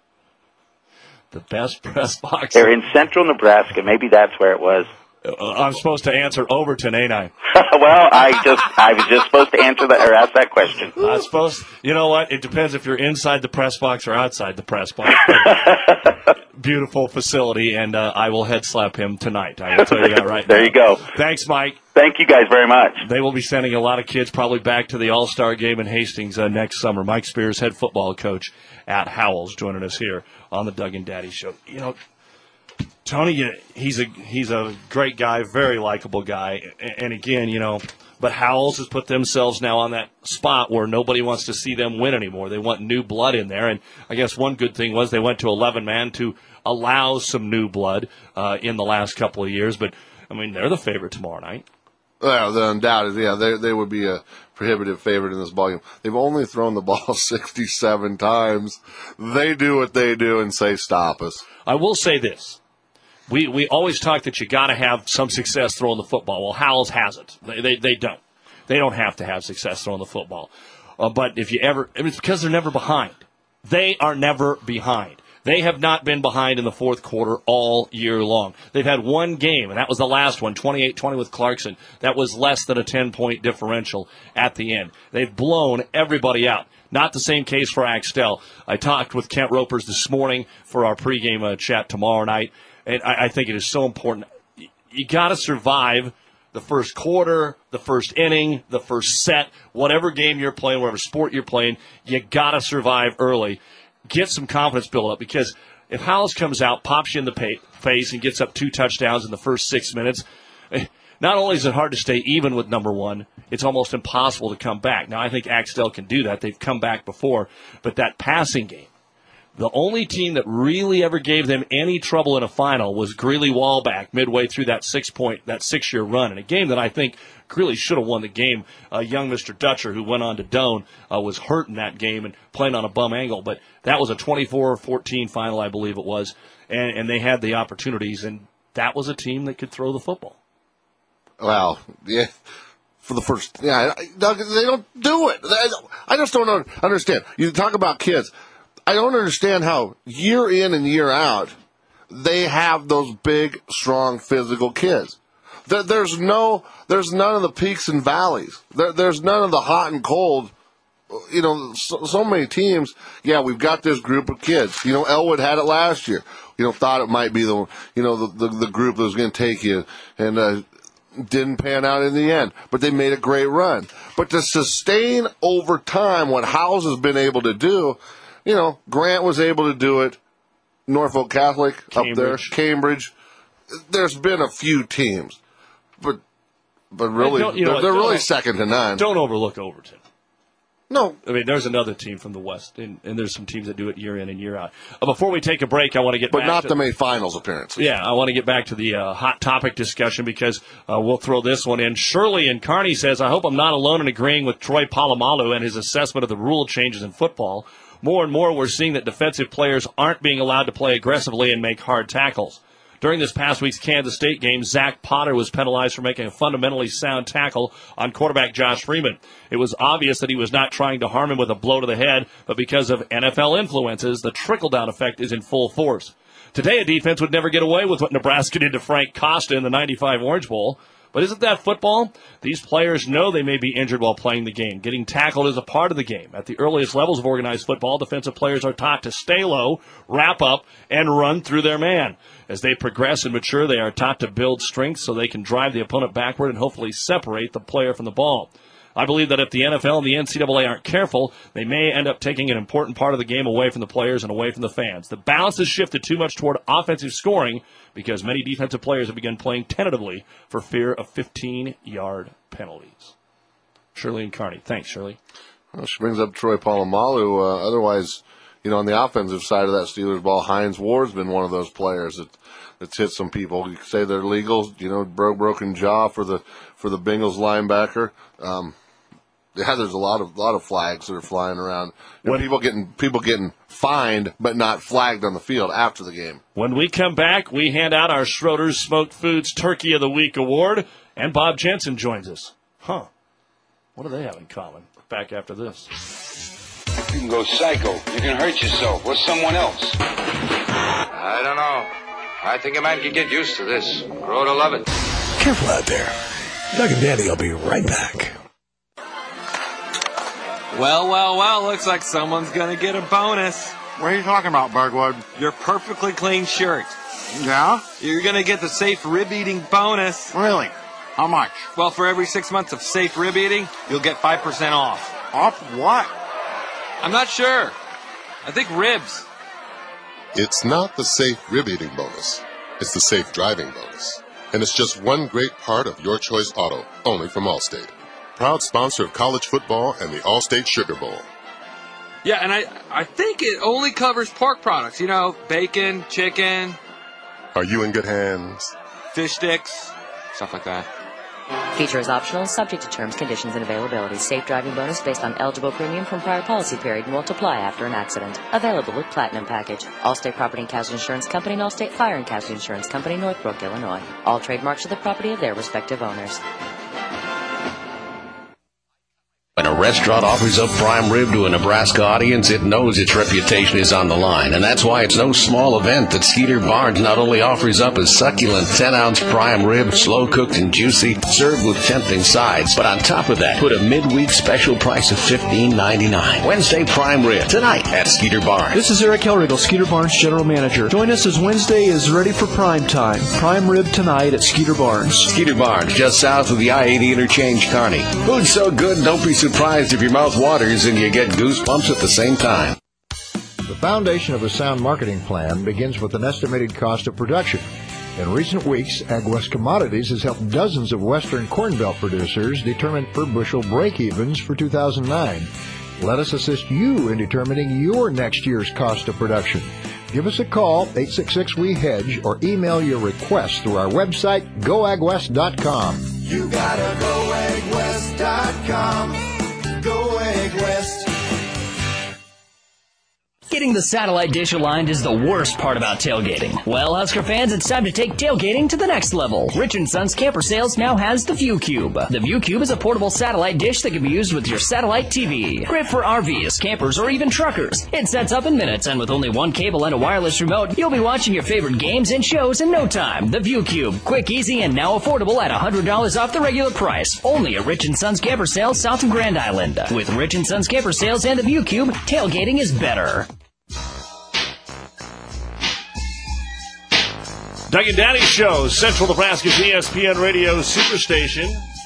The best press box? They're in central Nebraska. Maybe that's where it was. I'm supposed to answer Overton, ain't I? Well, I was just supposed to answer that or ask that question. You know what? It depends if you're inside the press box or outside the press box. Beautiful facility, and I will head slap him tonight. I will tell you that right now. There you go. Thanks, Mike. Thank you guys very much. They will be sending a lot of kids probably back to the All-Star game in Hastings next summer. Mike Spears, head football coach at Howells, joining us here on the Doug and Daddy Show. Tony, he's a great guy, very likable guy. And again, But Howells has put themselves now on that spot where nobody wants to see them win anymore. They want new blood in there. And I guess one good thing was they went to 11-man to allow some new blood in the last couple of years. But, I mean, they're the favorite tomorrow night. Well, they're undoubted. Yeah, they would be a prohibitive favorite in this ballgame. They've only thrown the ball 67 times. They do what they do and say, stop us. I will say this. We always talk that you got to have some success throwing the football. Well, Howells hasn't. They don't. They don't have to have success throwing the football. But if you ever, it's because they're never behind. They are never behind. They have not been behind in the fourth quarter all year long. They've had one game, and that was the last one, 28-20 with Clarkson. That was less than a 10-point differential at the end. They've blown everybody out. Not the same case for Axtell. I talked with Kent Ropers this morning for our pregame chat tomorrow night, and I think it is so important. You got to survive the first quarter, the first inning, the first set, whatever game you're playing, whatever sport you're playing, you got to survive early. Get some confidence build up, because if Howells comes out, pops you in the face, and gets up 2 touchdowns in the first 6 minutes, not only is it hard to stay even with number one, it's almost impossible to come back. Now, I think Axtell can do that. They've come back before. But that passing game, the only team that really ever gave them any trouble in a final was Greeley-Walbach midway through that 6-year run. In a game that I think Greeley should have won the game. Young Mr. Dutcher, who went on to Doane, was hurt in that game and playing on a bum ankle. But that was a 24-14 final, I believe it was. And they had the opportunities, and that was a team that could throw the football. Wow. Yeah. For the first, yeah, Doug, they don't do it. I just don't understand. You talk about kids. I don't understand how year in and year out they have those big, strong, physical kids. There's none of the peaks and valleys. There's none of the hot and cold. You know, so many teams. Yeah, we've got this group of kids. You know, Elwood had it last year. You know, thought it might be the group that was going to take you, and didn't pan out in the end. But they made a great run. But to sustain over time what Howells has been able to do, you know, Grant was able to do it. Norfolk Catholic up there, Cambridge. There's been a few teams, but really, they're really second to none. Don't overlook Overton. No. I mean, there's another team from the West, and there's some teams that do it year in and year out. Before we take a break, I want to get back to... But not the May finals appearances. Yeah, I want to get back to the hot topic discussion, because we'll throw this one in. Shirley in Kearney says, I hope I'm not alone in agreeing with Troy Polamalu and his assessment of the rule changes in football. More and more, we're seeing that defensive players aren't being allowed to play aggressively and make hard tackles. During this past week's Kansas State game, Zach Potter was penalized for making a fundamentally sound tackle on quarterback Josh Freeman. It was obvious that he was not trying to harm him with a blow to the head, but because of NFL influences, the trickle-down effect is in full force. Today, a defense would never get away with what Nebraska did to Frank Costa in the '95 Orange Bowl. But isn't that football? These players know they may be injured while playing the game. Getting tackled is a part of the game. At the earliest levels of organized football, defensive players are taught to stay low, wrap up, and run through their man. As they progress and mature, they are taught to build strength so they can drive the opponent backward and hopefully separate the player from the ball. I believe that if the NFL and the NCAA aren't careful, they may end up taking an important part of the game away from the players and away from the fans. The balance has shifted too much toward offensive scoring because many defensive players have begun playing tentatively for fear of 15-yard penalties. Shirley and Kearney. Thanks, Shirley. Well, she brings up Troy Polamalu. Otherwise, you know, on the offensive side of that Steelers ball, Hines Ward's been one of those players that's hit some people. You could say they're legal, you know, broken jaw for the Bengals linebacker. Yeah, there's a lot of flags that are flying around. You know, people getting fined, but not flagged on the field after the game. When we come back, we hand out our Schroeder's Smoked Foods Turkey of the Week award, and Bob Jensen joins us. Huh? What do they have in common? Back after this. You can go psycho. You can hurt yourself or someone else. I don't know. I think a man can get used to this. Grow to love it. Careful out there. Doug and Danny will be right back. Well, looks like someone's going to get a bonus. What are you talking about, Bergwood? Your perfectly clean shirt. Yeah? You're going to get the safe rib eating bonus. Really? How much? Well, for every 6 months of safe rib eating, you'll get 5% off. Off what? I'm not sure. I think ribs. It's not the safe rib eating bonus. It's the safe driving bonus. And it's just one great part of Your Choice Auto, only from Allstate. proud sponsor of college football and the All-State Sugar Bowl. Yeah, and I think it only covers pork products. You know, bacon, chicken. Are you in good hands? Fish sticks, stuff like that. Feature is optional, subject to terms, conditions, and availability. Safe driving bonus based on eligible premium from prior policy period and will apply after an accident. Available with Platinum Package. Allstate Property and Casualty Insurance Company and Allstate Fire and Casualty Insurance Company, Northbrook, Illinois. All trademarks are the property of their respective owners. When a restaurant offers up prime rib to a Nebraska audience, it knows its reputation is on the line. And that's why it's no small event that Skeeter Barnes not only offers up a succulent 10-ounce prime rib, slow-cooked and juicy, served with tempting sides, but on top of that, put a midweek special price of $15.99. Wednesday prime rib, tonight at Skeeter Barnes. This is Eric Hellriegel, Skeeter Barnes General Manager. Join us as Wednesday is ready for prime time. Prime rib tonight at Skeeter Barnes. Skeeter Barnes, just south of the I-80 interchange, Kearney. Food so good, don't be surprised if your mouth waters and you get goosebumps at the same time. The foundation of a sound marketing plan begins with an estimated cost of production. In recent weeks, AgWest Commodities has helped dozens of Western Corn Belt producers determine per bushel break-evens for 2009. Let us assist you in determining your next year's cost of production. Give us a call, 866-WE-HEDGE, or email your request through our website, goagwest.com. You gotta go agwest.com. Go Egg West. Getting the satellite dish aligned is the worst part about tailgating. Well, Husker fans, it's time to take tailgating to the next level. Rich & Sons Camper Sales now has the View Cube. The View Cube is a portable satellite dish that can be used with your satellite TV. Great for RVs, campers, or even truckers. It sets up in minutes, and with only one cable and a wireless remote, you'll be watching your favorite games and shows in no time. The View Cube, quick, easy, and now affordable at $100 off the regular price. Only at Rich & Sons Camper Sales south of Grand Island. With Rich & Sons Camper Sales and the View Cube, tailgating is better. Doug and Daddy Show, Central Nebraska's ESPN Radio Superstation.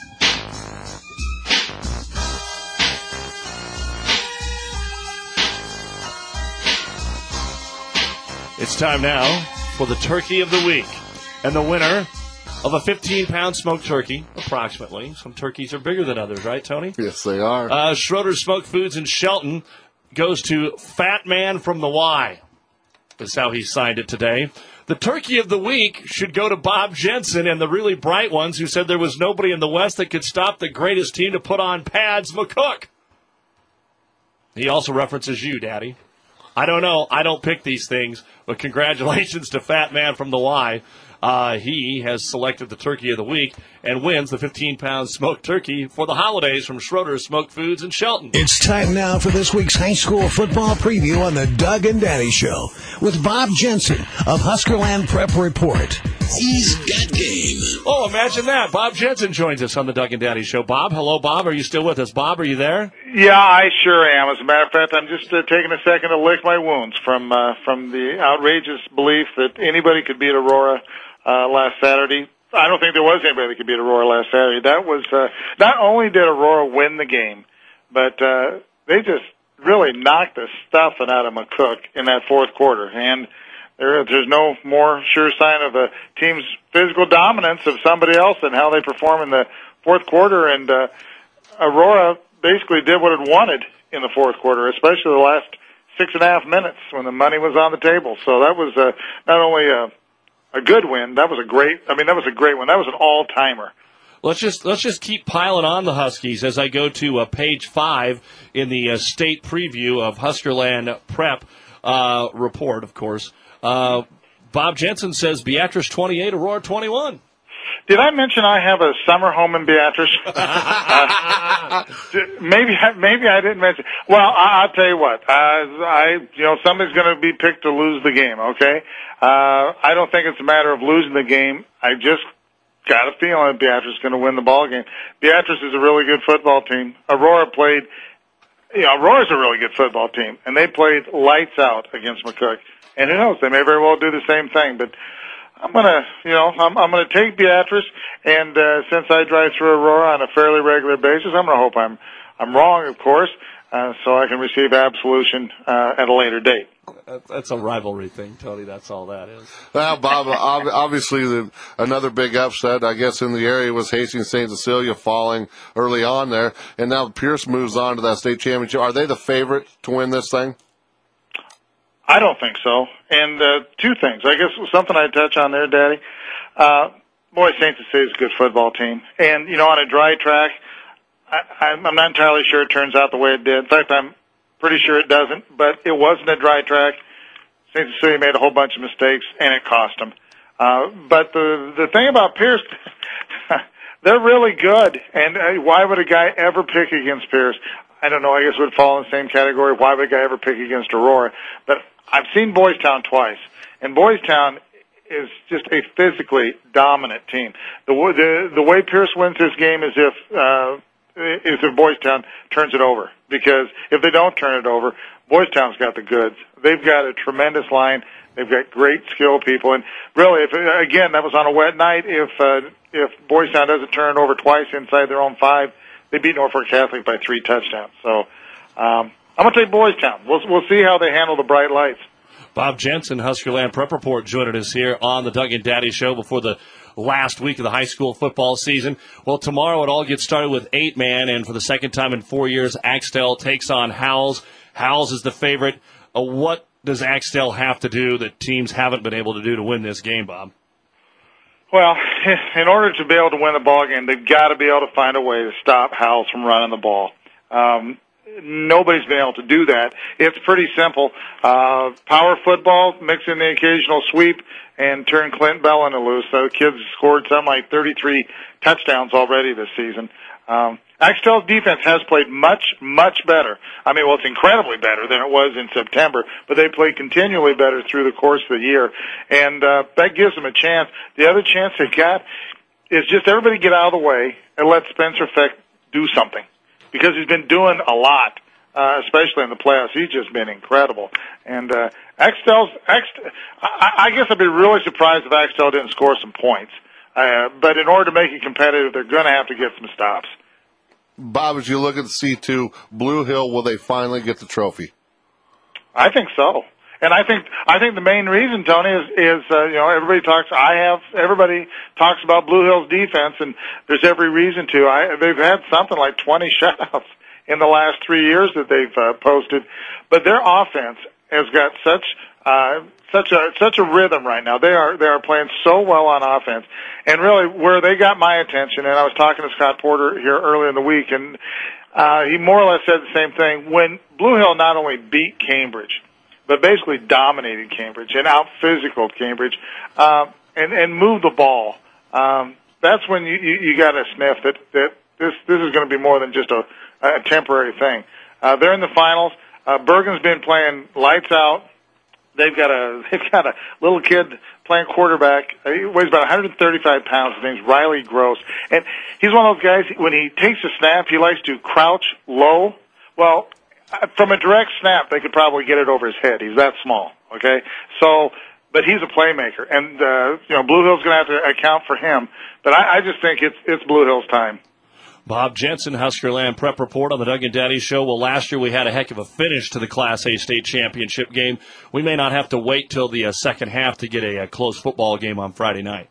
It's time now for the Turkey of the Week. And the winner of a 15-pound smoked turkey, approximately. Some turkeys are bigger than others, right, Tony? Yes, they are. Schroeder's Smoked Foods in Shelton goes to Fat Man from the Y. That's how he signed it today. The Turkey of the Week should go to Bob Jensen and the really bright ones who said there was nobody in the West that could stop the greatest team to put on pads, McCook. He also references you, Daddy. I don't know. I don't pick these things, but congratulations to Fat Man from the Y. He has selected the Turkey of the Week and wins the 15-pound smoked turkey for the holidays from Schroeder's Smoked Foods in Shelton. It's time now for this week's high school football preview on the Doug and Daddy Show with Bob Jensen of Huskerland Prep Report. He's got game. Oh, imagine that. Bob Jensen joins us on the Doug and Daddy Show. Bob, hello, Bob. Are you still with us? Bob, are you there? Yeah, I sure am. As a matter of fact, I'm just taking a second to lick my wounds from the outrageous belief that anybody could beat Aurora last Saturday. I don't think there was anybody that could beat Aurora last Saturday. That was not only did Aurora win the game, but they just really knocked the stuffing out of McCook in that fourth quarter. And there's no more sure sign of a team's physical dominance of somebody else than how they perform in the fourth quarter. And Aurora basically did what it wanted in the fourth quarter, especially the last 6.5 minutes when the money was on the table. So that was not only a good win, that was a great one. That was an all-timer. Let's just keep piling on the Huskies as I go to page 5 in the state preview of Huskerland Prep report, of course. Bob Jensen says Beatrice 28, Aurora 21. Did I mention I have a summer home in Beatrice? Maybe I didn't mention. Well, I'll tell you what. Somebody's going to be picked to lose the game. Okay. I don't think it's a matter of losing the game. I just got a feeling that Beatrice is going to win the ball game. Beatrice is a really good football team. Aurora's a really good football team, and they played lights out against McCook. And who knows? They may very well do the same thing, but. I'm gonna take Beatrice, and since I drive through Aurora on a fairly regular basis, I'm gonna hope I'm wrong, of course, so I can receive absolution at a later date. That's a rivalry thing, Tony. That's all that is. Well, Bob, obviously another big upset, I guess, in the area was Hastings St. Cecilia falling early on there, and now Pierce moves on to that state championship. Are they the favorite to win this thing? I don't think so. And two things. I guess something I'd touch on there, Daddy. Boy, St. Cecilia's a good football team. And, on a dry track, I'm not entirely sure it turns out the way it did. In fact, I'm pretty sure it doesn't. But it wasn't a dry track. St. Cecilia made a whole bunch of mistakes, and it cost them. But the thing about Pierce, they're really good. And why would a guy ever pick against Pierce? I don't know. I guess it would fall in the same category. Why would a guy ever pick against Aurora? But I've seen Boys Town twice, and Boys Town is just a physically dominant team. The way Pierce wins this game is if Boys Town turns it over. Because if they don't turn it over, Boys Town's got the goods. They've got a tremendous line. They've got great skill people, and really, again, that was on a wet night. If Boys Town doesn't turn it over twice inside their own 5, they beat Norfolk Catholic by 3 touchdowns. So I'm going to take Boys Town. We'll see how they handle the bright lights. Bob Jensen, Huskerland Prep Report, joining us here on the Doug and Daddy Show before the last week of the high school football season. Well, tomorrow it all gets started with 8-man, and for the second time in 4 years, Axtell takes on Howells. Howells is the favorite. What does Axtell have to do that teams haven't been able to do to win this game, Bob? Well, in order to be able to win the ball game, they've got to be able to find a way to stop Howells from running the ball. Nobody's been able to do that. It's pretty simple. Power football, mix in the occasional sweep, and turn Clint Bellin loose. So the kids scored something like 33 touchdowns already this season. Axtell's defense has played much, much better. I mean, well, it's incredibly better than it was in September, but they played continually better through the course of the year. And that gives them a chance. The other chance they got is just everybody get out of the way and let Spencer Feck do something. Because he's been doing a lot, especially in the playoffs. He's just been incredible. And I guess I'd be really surprised if Axtell didn't score some points. But in order to make it competitive, they're going to have to get some stops. Bob, as you look at the C2, Blue Hill, will they finally get the trophy? I think so. And I think the main reason, Tony, is everybody talks about Blue Hill's defense, and there's every reason to. They've had something like 20 shutouts in the last 3 years that they've posted, but their offense has got such a rhythm right now. They are playing so well on offense, and really where they got my attention. And I was talking to Scott Porter here earlier in the week, and he more or less said the same thing. When Blue Hill not only beat Cambridge, but basically dominated Cambridge and out-physical Cambridge, and moved the ball. That's when you got to sniff that this is going to be more than just a temporary thing. They're in the finals. Bergen's been playing lights out. They've got a little kid playing quarterback. He weighs about 135 pounds. His name's Riley Gross, and he's one of those guys. When he takes a snap, he likes to crouch low. Well, from a direct snap, they could probably get it over his head. He's that small, okay? So, but he's a playmaker, and Blue Hill's going to have to account for him. But I just think it's Blue Hill's time. Bob Jensen, Huskerland Prep Report on the Doug and Daddy Show. Well, last year we had a heck of a finish to the Class A state championship game. We may not have to wait till the second half to get a close football game on Friday night.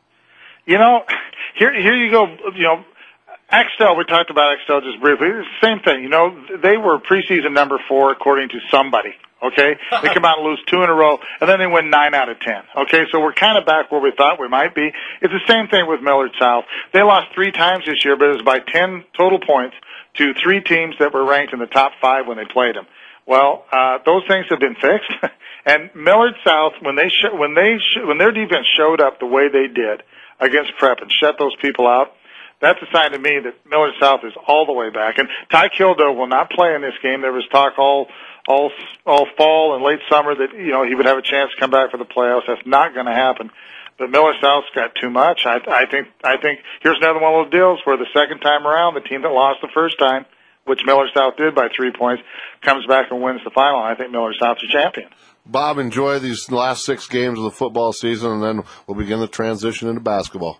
Here you go. Axtell, we talked about Axtell just briefly. It's the same thing. They were preseason number 4 according to somebody. Okay? They come out and lose 2 in a row, and then they win 9 out of 10. Okay? So we're kind of back where we thought we might be. It's the same thing with Millard South. They lost 3 times this year, but it was by 10 total points to 3 teams that were ranked in the top 5 when they played them. Well, those things have been fixed. And Millard South, when their defense showed up the way they did against Prep and shut those people out, that's a sign to me that Millard South is all the way back. And Ty Kildo will not play in this game. There was talk all fall and late summer that he would have a chance to come back for the playoffs. That's not going to happen. But Millard South's got too much. I think here's another one of those deals where the second time around, the team that lost the first time, which Millard South did by 3 points, comes back and wins the final. And I think Millard South's a champion. Bob, enjoy these last 6 games of the football season, and then we'll begin the transition into basketball.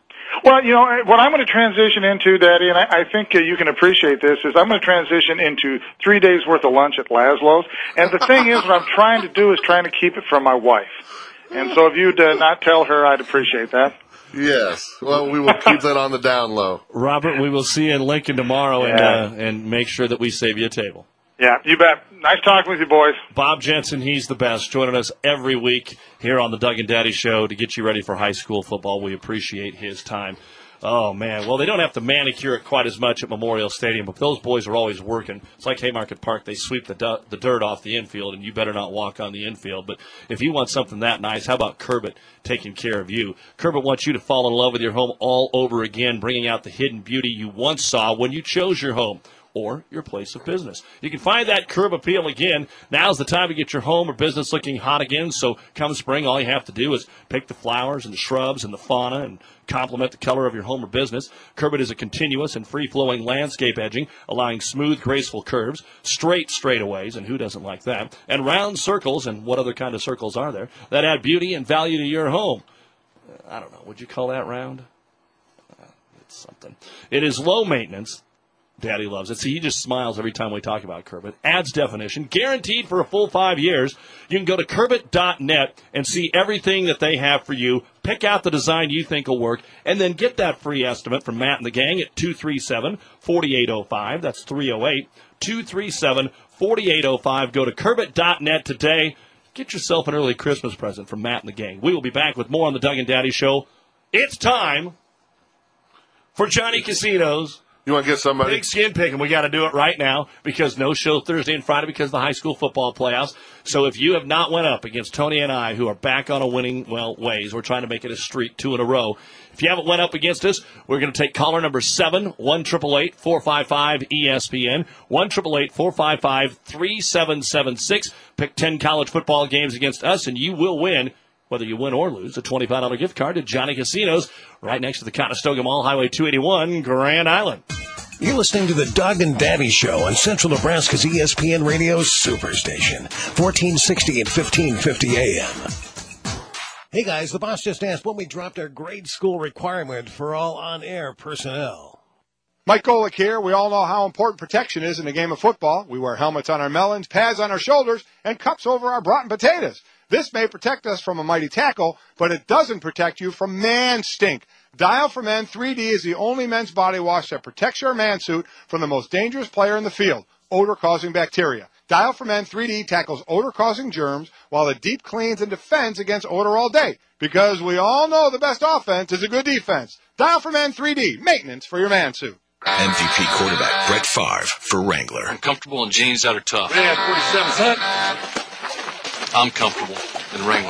Well, what I'm going to transition into, Daddy, and I think you can appreciate this, is I'm going to transition into 3 days' worth of lunch at Laszlo's. And the thing is, what I'm trying to do is trying to keep it from my wife. And so if you'd not tell her, I'd appreciate that. Yes. Well, we will keep that on the down low. Robert, we will see you in Lincoln tomorrow and make sure that we save you a table. Yeah, you bet. Nice talking with you, boys. Bob Jensen, he's the best, joining us every week here on the Doug and Daddy Show to get you ready for high school football. We appreciate his time. Oh, man. Well, they don't have to manicure it quite as much at Memorial Stadium, but those boys are always working. It's like Haymarket Park. They sweep the dirt off the infield, and you better not walk on the infield. But if you want something that nice, how about Curbit taking care of you? Curbit wants you to fall in love with your home all over again, bringing out the hidden beauty you once saw when you chose your home or your place of business. You can find that curb appeal again. Now's the time to get your home or business looking hot again. So come spring, all you have to do is pick the flowers and the shrubs and the fauna and complement the color of your home or business. Curbit is a continuous and free-flowing landscape edging, allowing smooth, graceful curves, straight straightaways, and who doesn't like that, and round circles, and what other kind of circles are there, that add beauty and value to your home. I don't know, would you call that round? It's something. It is low maintenance. Daddy loves it. See, he just smiles every time we talk about Curbit. Adds definition, guaranteed for a full 5 years. You can go to Curbit.net and see everything that they have for you. Pick out the design you think will work, and then get that free estimate from Matt and the gang at 237-4805. That's 308-237-4805. Go to Curbit.net today. Get yourself an early Christmas present from Matt and the gang. We will be back with more on the Doug and Daddy Show. It's time for Johnny Casinos. You want to get somebody? Big skin picking. We got to do it right now because no show Thursday and Friday because of the high school football playoffs. So if you have not went up against Tony and I, who are back on a winning ways, we're trying to make it a streak 2 in a row. If you haven't went up against us, we're going to take caller number 7, 1-888-455-ESPN, 1-888-455-3776. Pick 10 college football games against us, and you will win, whether you win or lose, a $25 gift card to Johnny Casinos right next to the Conestoga Mall, Highway 281, Grand Island. You're listening to the Doug and Daddy Show on Central Nebraska's ESPN Radio Superstation, 1460 and 1550 AM. Hey guys, the boss just asked when we dropped our grade school requirement for all on-air personnel. Mike Golick here. We all know how important protection is in the game of football. We wear helmets on our melons, pads on our shoulders, and cups over our broughton potatoes. This may protect us from a mighty tackle, but it doesn't protect you from man stink. Dial for Men 3D is the only men's body wash that protects your man suit from the most dangerous player in the field, odor-causing bacteria. Dial for Men 3D tackles odor-causing germs while it deep cleans and defends against odor all day. Because we all know the best offense is a good defense. Dial for Men 3D, maintenance for your man suit. MVP quarterback Brett Favre for Wrangler. I'm comfortable in jeans that are tough. Yeah, 47 cent. I'm comfortable in Wrangler.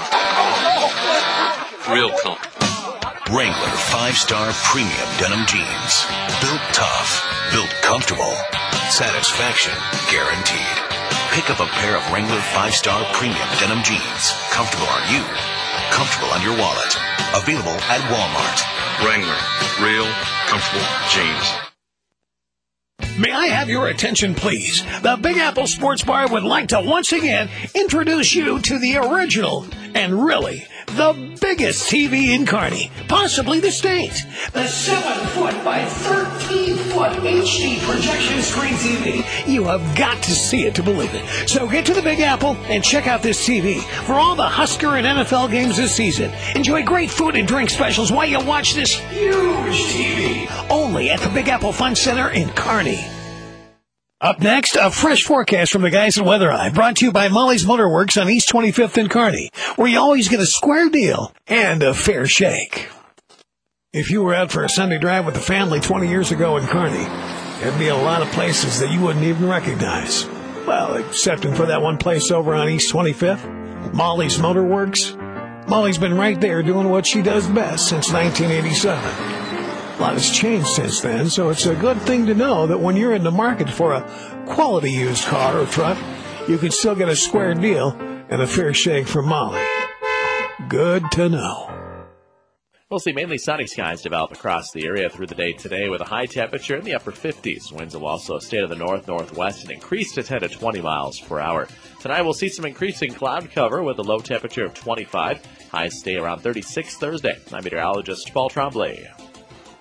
Real comfortable. Wrangler 5-star premium denim jeans. Built tough. Built comfortable. Satisfaction guaranteed. Pick up a pair of Wrangler 5-star premium denim jeans. Comfortable on you. Comfortable on your wallet. Available at Walmart. Wrangler. Real comfortable jeans. May I have your attention, please? The Big Apple Sports Bar would like to once again introduce you to the original and really the biggest TV in Kearney, possibly the state. The 7-foot by 13-foot HD projection screen TV. You have got to see it to believe it. So get to the Big Apple and check out this TV for all the Husker and NFL games this season. Enjoy great food and drink specials while you watch this huge TV. Only at the Big Apple Fun Center in Kearney. Up next, a fresh forecast from the guys at Weather Eye, brought to you by Molly's Motorworks on East 25th and Kearney, where you always get a square deal and a fair shake. If you were out for a Sunday drive with the family 20 years ago in Kearney, there'd be a lot of places that you wouldn't even recognize. Well, excepting for that one place over on East 25th, Molly's Motorworks. Molly's been right there doing what she does best since 1987. A lot has changed since then, so it's a good thing to know that when you're in the market for a quality used car or truck, you can still get a square deal and a fair shake from Molly. Good to know. We'll see mainly sunny skies develop across the area through the day today with a high temperature in the upper 50s. Winds will also stay to the north-northwest and increase to 10 to 20 miles per hour. Tonight we'll see some increasing cloud cover with a low temperature of 25. Highs stay around 36 Thursday. I'm meteorologist Paul Tremblay.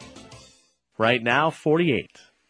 Right now, 48.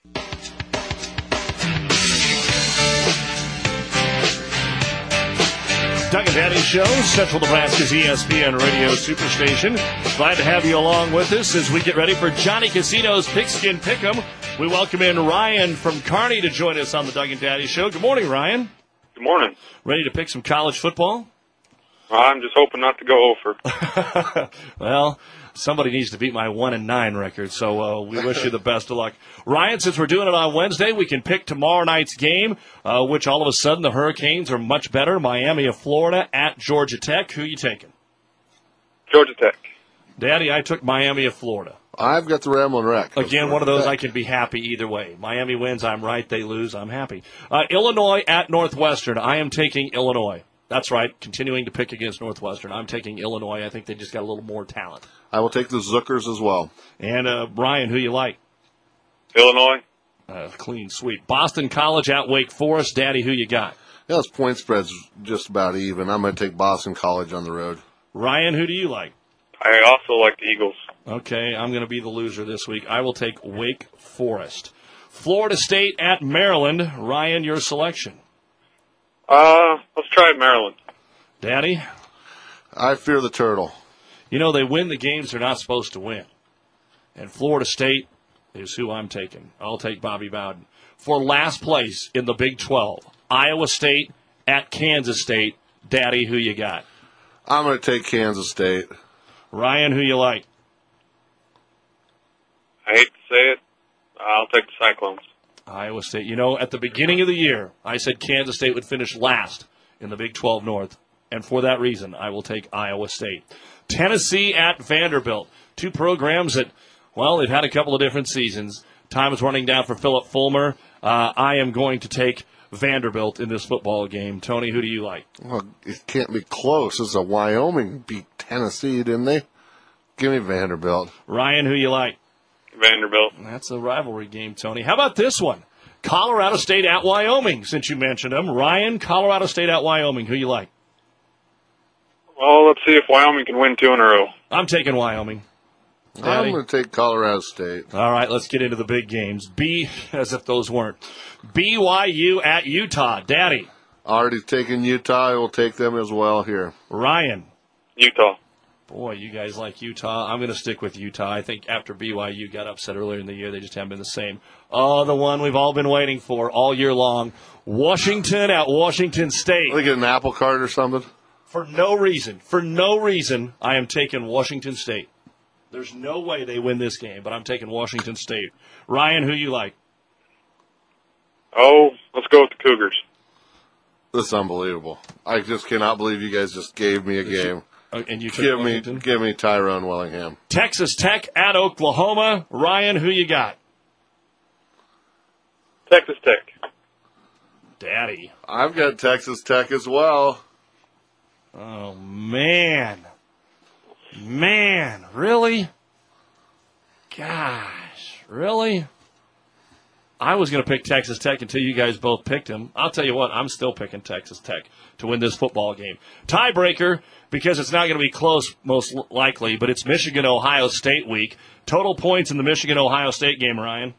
Doug and Daddy Show, Central Nebraska's ESPN radio superstation. Glad to have you along with us as we get ready for Johnny Casino's Pigskin Pick'em. We welcome in Ryan from Kearney to join us on the Doug and Daddy Show. Good morning, Ryan. Good morning. Ready to pick some college football? I'm just hoping not to go over. Well, somebody needs to beat my 1-9 record, so we wish you the best of luck. Ryan, since we're doing it on Wednesday, we can pick tomorrow night's game, which all of a sudden the Hurricanes are much better. Miami of Florida at Georgia Tech. Who are you taking? Georgia Tech. Daddy, I took Miami of Florida. I've got the Ramblin' Wreck. Again, one of those I can be happy either way. Miami wins, I'm right. They lose, I'm happy. Illinois at Northwestern. I am taking Illinois. That's right, continuing to pick against Northwestern. I'm taking Illinois. I think they just got a little more talent. I will take the Zookers as well. And, Brian, who you like? Illinois. Clean sweep. Boston College at Wake Forest. Daddy, who you got? Yeah, this point spread's just about even. I'm going to take Boston College on the road. Ryan, who do you like? I also like the Eagles. Okay, I'm going to be the loser this week. I will take Wake Forest. Florida State at Maryland. Ryan, your selection. Let's try Maryland. Daddy? I fear the turtle. You know, they win the games they're not supposed to win. And Florida State is who I'm taking. I'll take Bobby Bowden. For last place in the Big 12, Iowa State at Kansas State. Daddy, who you got? I'm going to take Kansas State. Ryan, who you like? I hate to say it. I'll take the Cyclones. Iowa State. You know, at the beginning of the year, I said Kansas State would finish last in the Big 12 North. And for that reason, I will take Iowa State. Tennessee at Vanderbilt. Two programs that, well, they've had a couple of different seasons. Time is running down for Philip Fulmer. I am going to take Vanderbilt in this football game. Tony, who do you like? Well, it can't be close. It's a Wyoming beat Tennessee, didn't they? Give me Vanderbilt. Ryan, who you like? Vanderbilt. That's a rivalry game, Tony. How about this one? Colorado State at Wyoming, since you mentioned them. Ryan, Colorado State at Wyoming. Who you like? Well, let's see if Wyoming can win 2 in a row. I'm taking Wyoming. Daddy? I'm going to take Colorado State. All right, let's get into the big games. As if those weren't. BYU at Utah. Daddy? Already taken Utah. I will take them as well here. Ryan? Utah. Boy, you guys like Utah. I'm going to stick with Utah. I think after BYU got upset earlier in the year, they just haven't been the same. Oh, the one we've all been waiting for all year long. Washington at Washington State. They get an apple cart or something? For no reason, I am taking Washington State. There's no way they win this game, but I'm taking Washington State. Ryan, who you like? Oh, let's go with the Cougars. This is unbelievable. I just cannot believe you guys just gave me a game. And you took Washington? Give me Tyrone Willingham. Texas Tech at Oklahoma. Ryan, who you got? Texas Tech. Daddy. I've got Texas Tech as well. Oh, man. Man, really? Gosh, really? I was going to pick Texas Tech until you guys both picked him. I'll tell you what, I'm still picking Texas Tech to win this football game. Tiebreaker, because it's not going to be close, most likely, but it's Michigan-Ohio State week. Total points in the Michigan-Ohio State game, Ryan?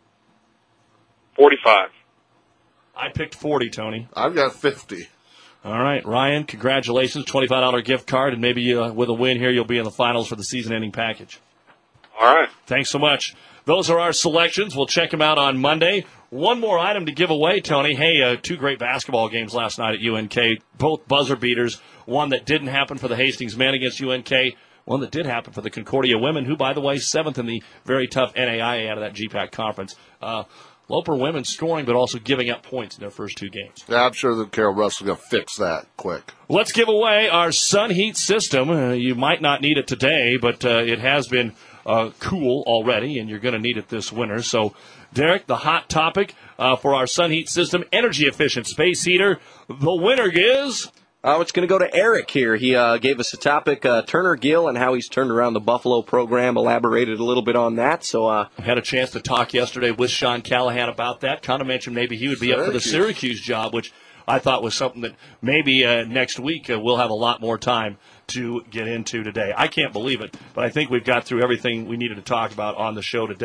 45. I picked 40, Tony. I've got 50. All right, Ryan, congratulations. $25 gift card, and maybe with a win here, you'll be in the finals for the season-ending package. All right. Thanks so much. Those are our selections. We'll check them out on Monday. One more item to give away, Tony. Hey, 2 great basketball games last night at UNK, both buzzer beaters. One that didn't happen for the Hastings men against UNK, one that did happen for the Concordia women, who, by the way, 7th in the very tough NAIA out of that GPAC conference. Loper women scoring, but also giving up points in their first 2 games. Yeah, I'm sure that Carol Russell's going to fix that quick. Let's give away our Sun Heat system. You might not need it today, but it has been cool already, and you're going to need it this winter. So, Derek, the hot topic for our Sun Heat system, energy-efficient space heater. The winner is... It's going to go to Eric here. He gave us a topic, Turner Gill, and how he's turned around the Buffalo program, elaborated a little bit on that. So I had a chance to talk yesterday with Sean Callahan about that. Kind of mentioned maybe he would be up for the Syracuse job, which I thought was something that maybe next week we'll have a lot more time to get into today. I can't believe it, but I think we've got through everything we needed to talk about on the show today.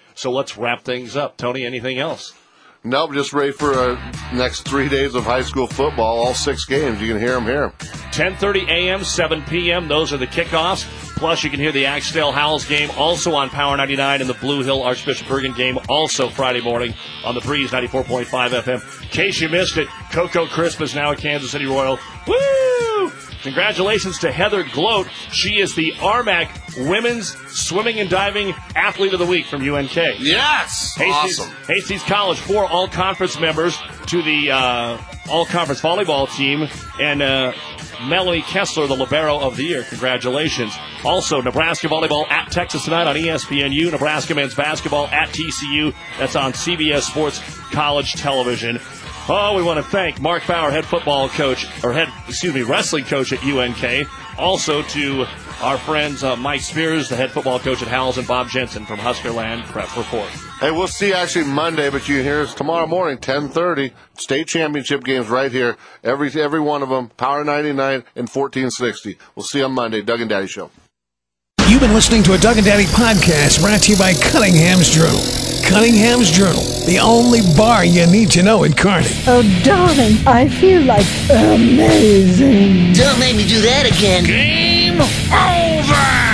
So let's wrap things up. Tony, anything else? Nope, just ready for next 3 days of high school football, all 6 games. You can hear them here. 10:30 a.m., 7 p.m., those are the kickoffs. Plus, you can hear the Axtell Howells game also on Power 99 and the Blue Hill Archbishop Bergen game also Friday morning on the Breeze 94.5 FM. In case you missed it, Coco Crisp is now a Kansas City Royal. Woo! Congratulations to Heather Gloat. She is the RMAC Women's Swimming and Diving Athlete of the Week from UNK. Yes! Awesome. Hastings College, 4 all-conference members to the all-conference volleyball team, and Melanie Kessler, the libero of the year. Congratulations. Also, Nebraska volleyball at Texas tonight on ESPNU. Nebraska men's basketball at TCU. That's on CBS Sports College Television. Oh, we want to thank Mark Bauer, head football coach, or wrestling coach at UNK. Also to our friends Mike Spears, the head football coach at Howells, and Bob Jensen from Huskerland Prep Report. Hey, we'll see you actually Monday, but you can hear us tomorrow morning, 10:30. State championship games right here. Every one of them, Power 99 and 1460. We'll see you on Monday. Doug and Daddy Show. You've been listening to a Doug and Daddy podcast brought to you by Cunningham's Journal. Cunningham's Journal, the only bar you need to know in Kearney. Oh, darling, I feel like amazing. Don't make me do that again. Game over!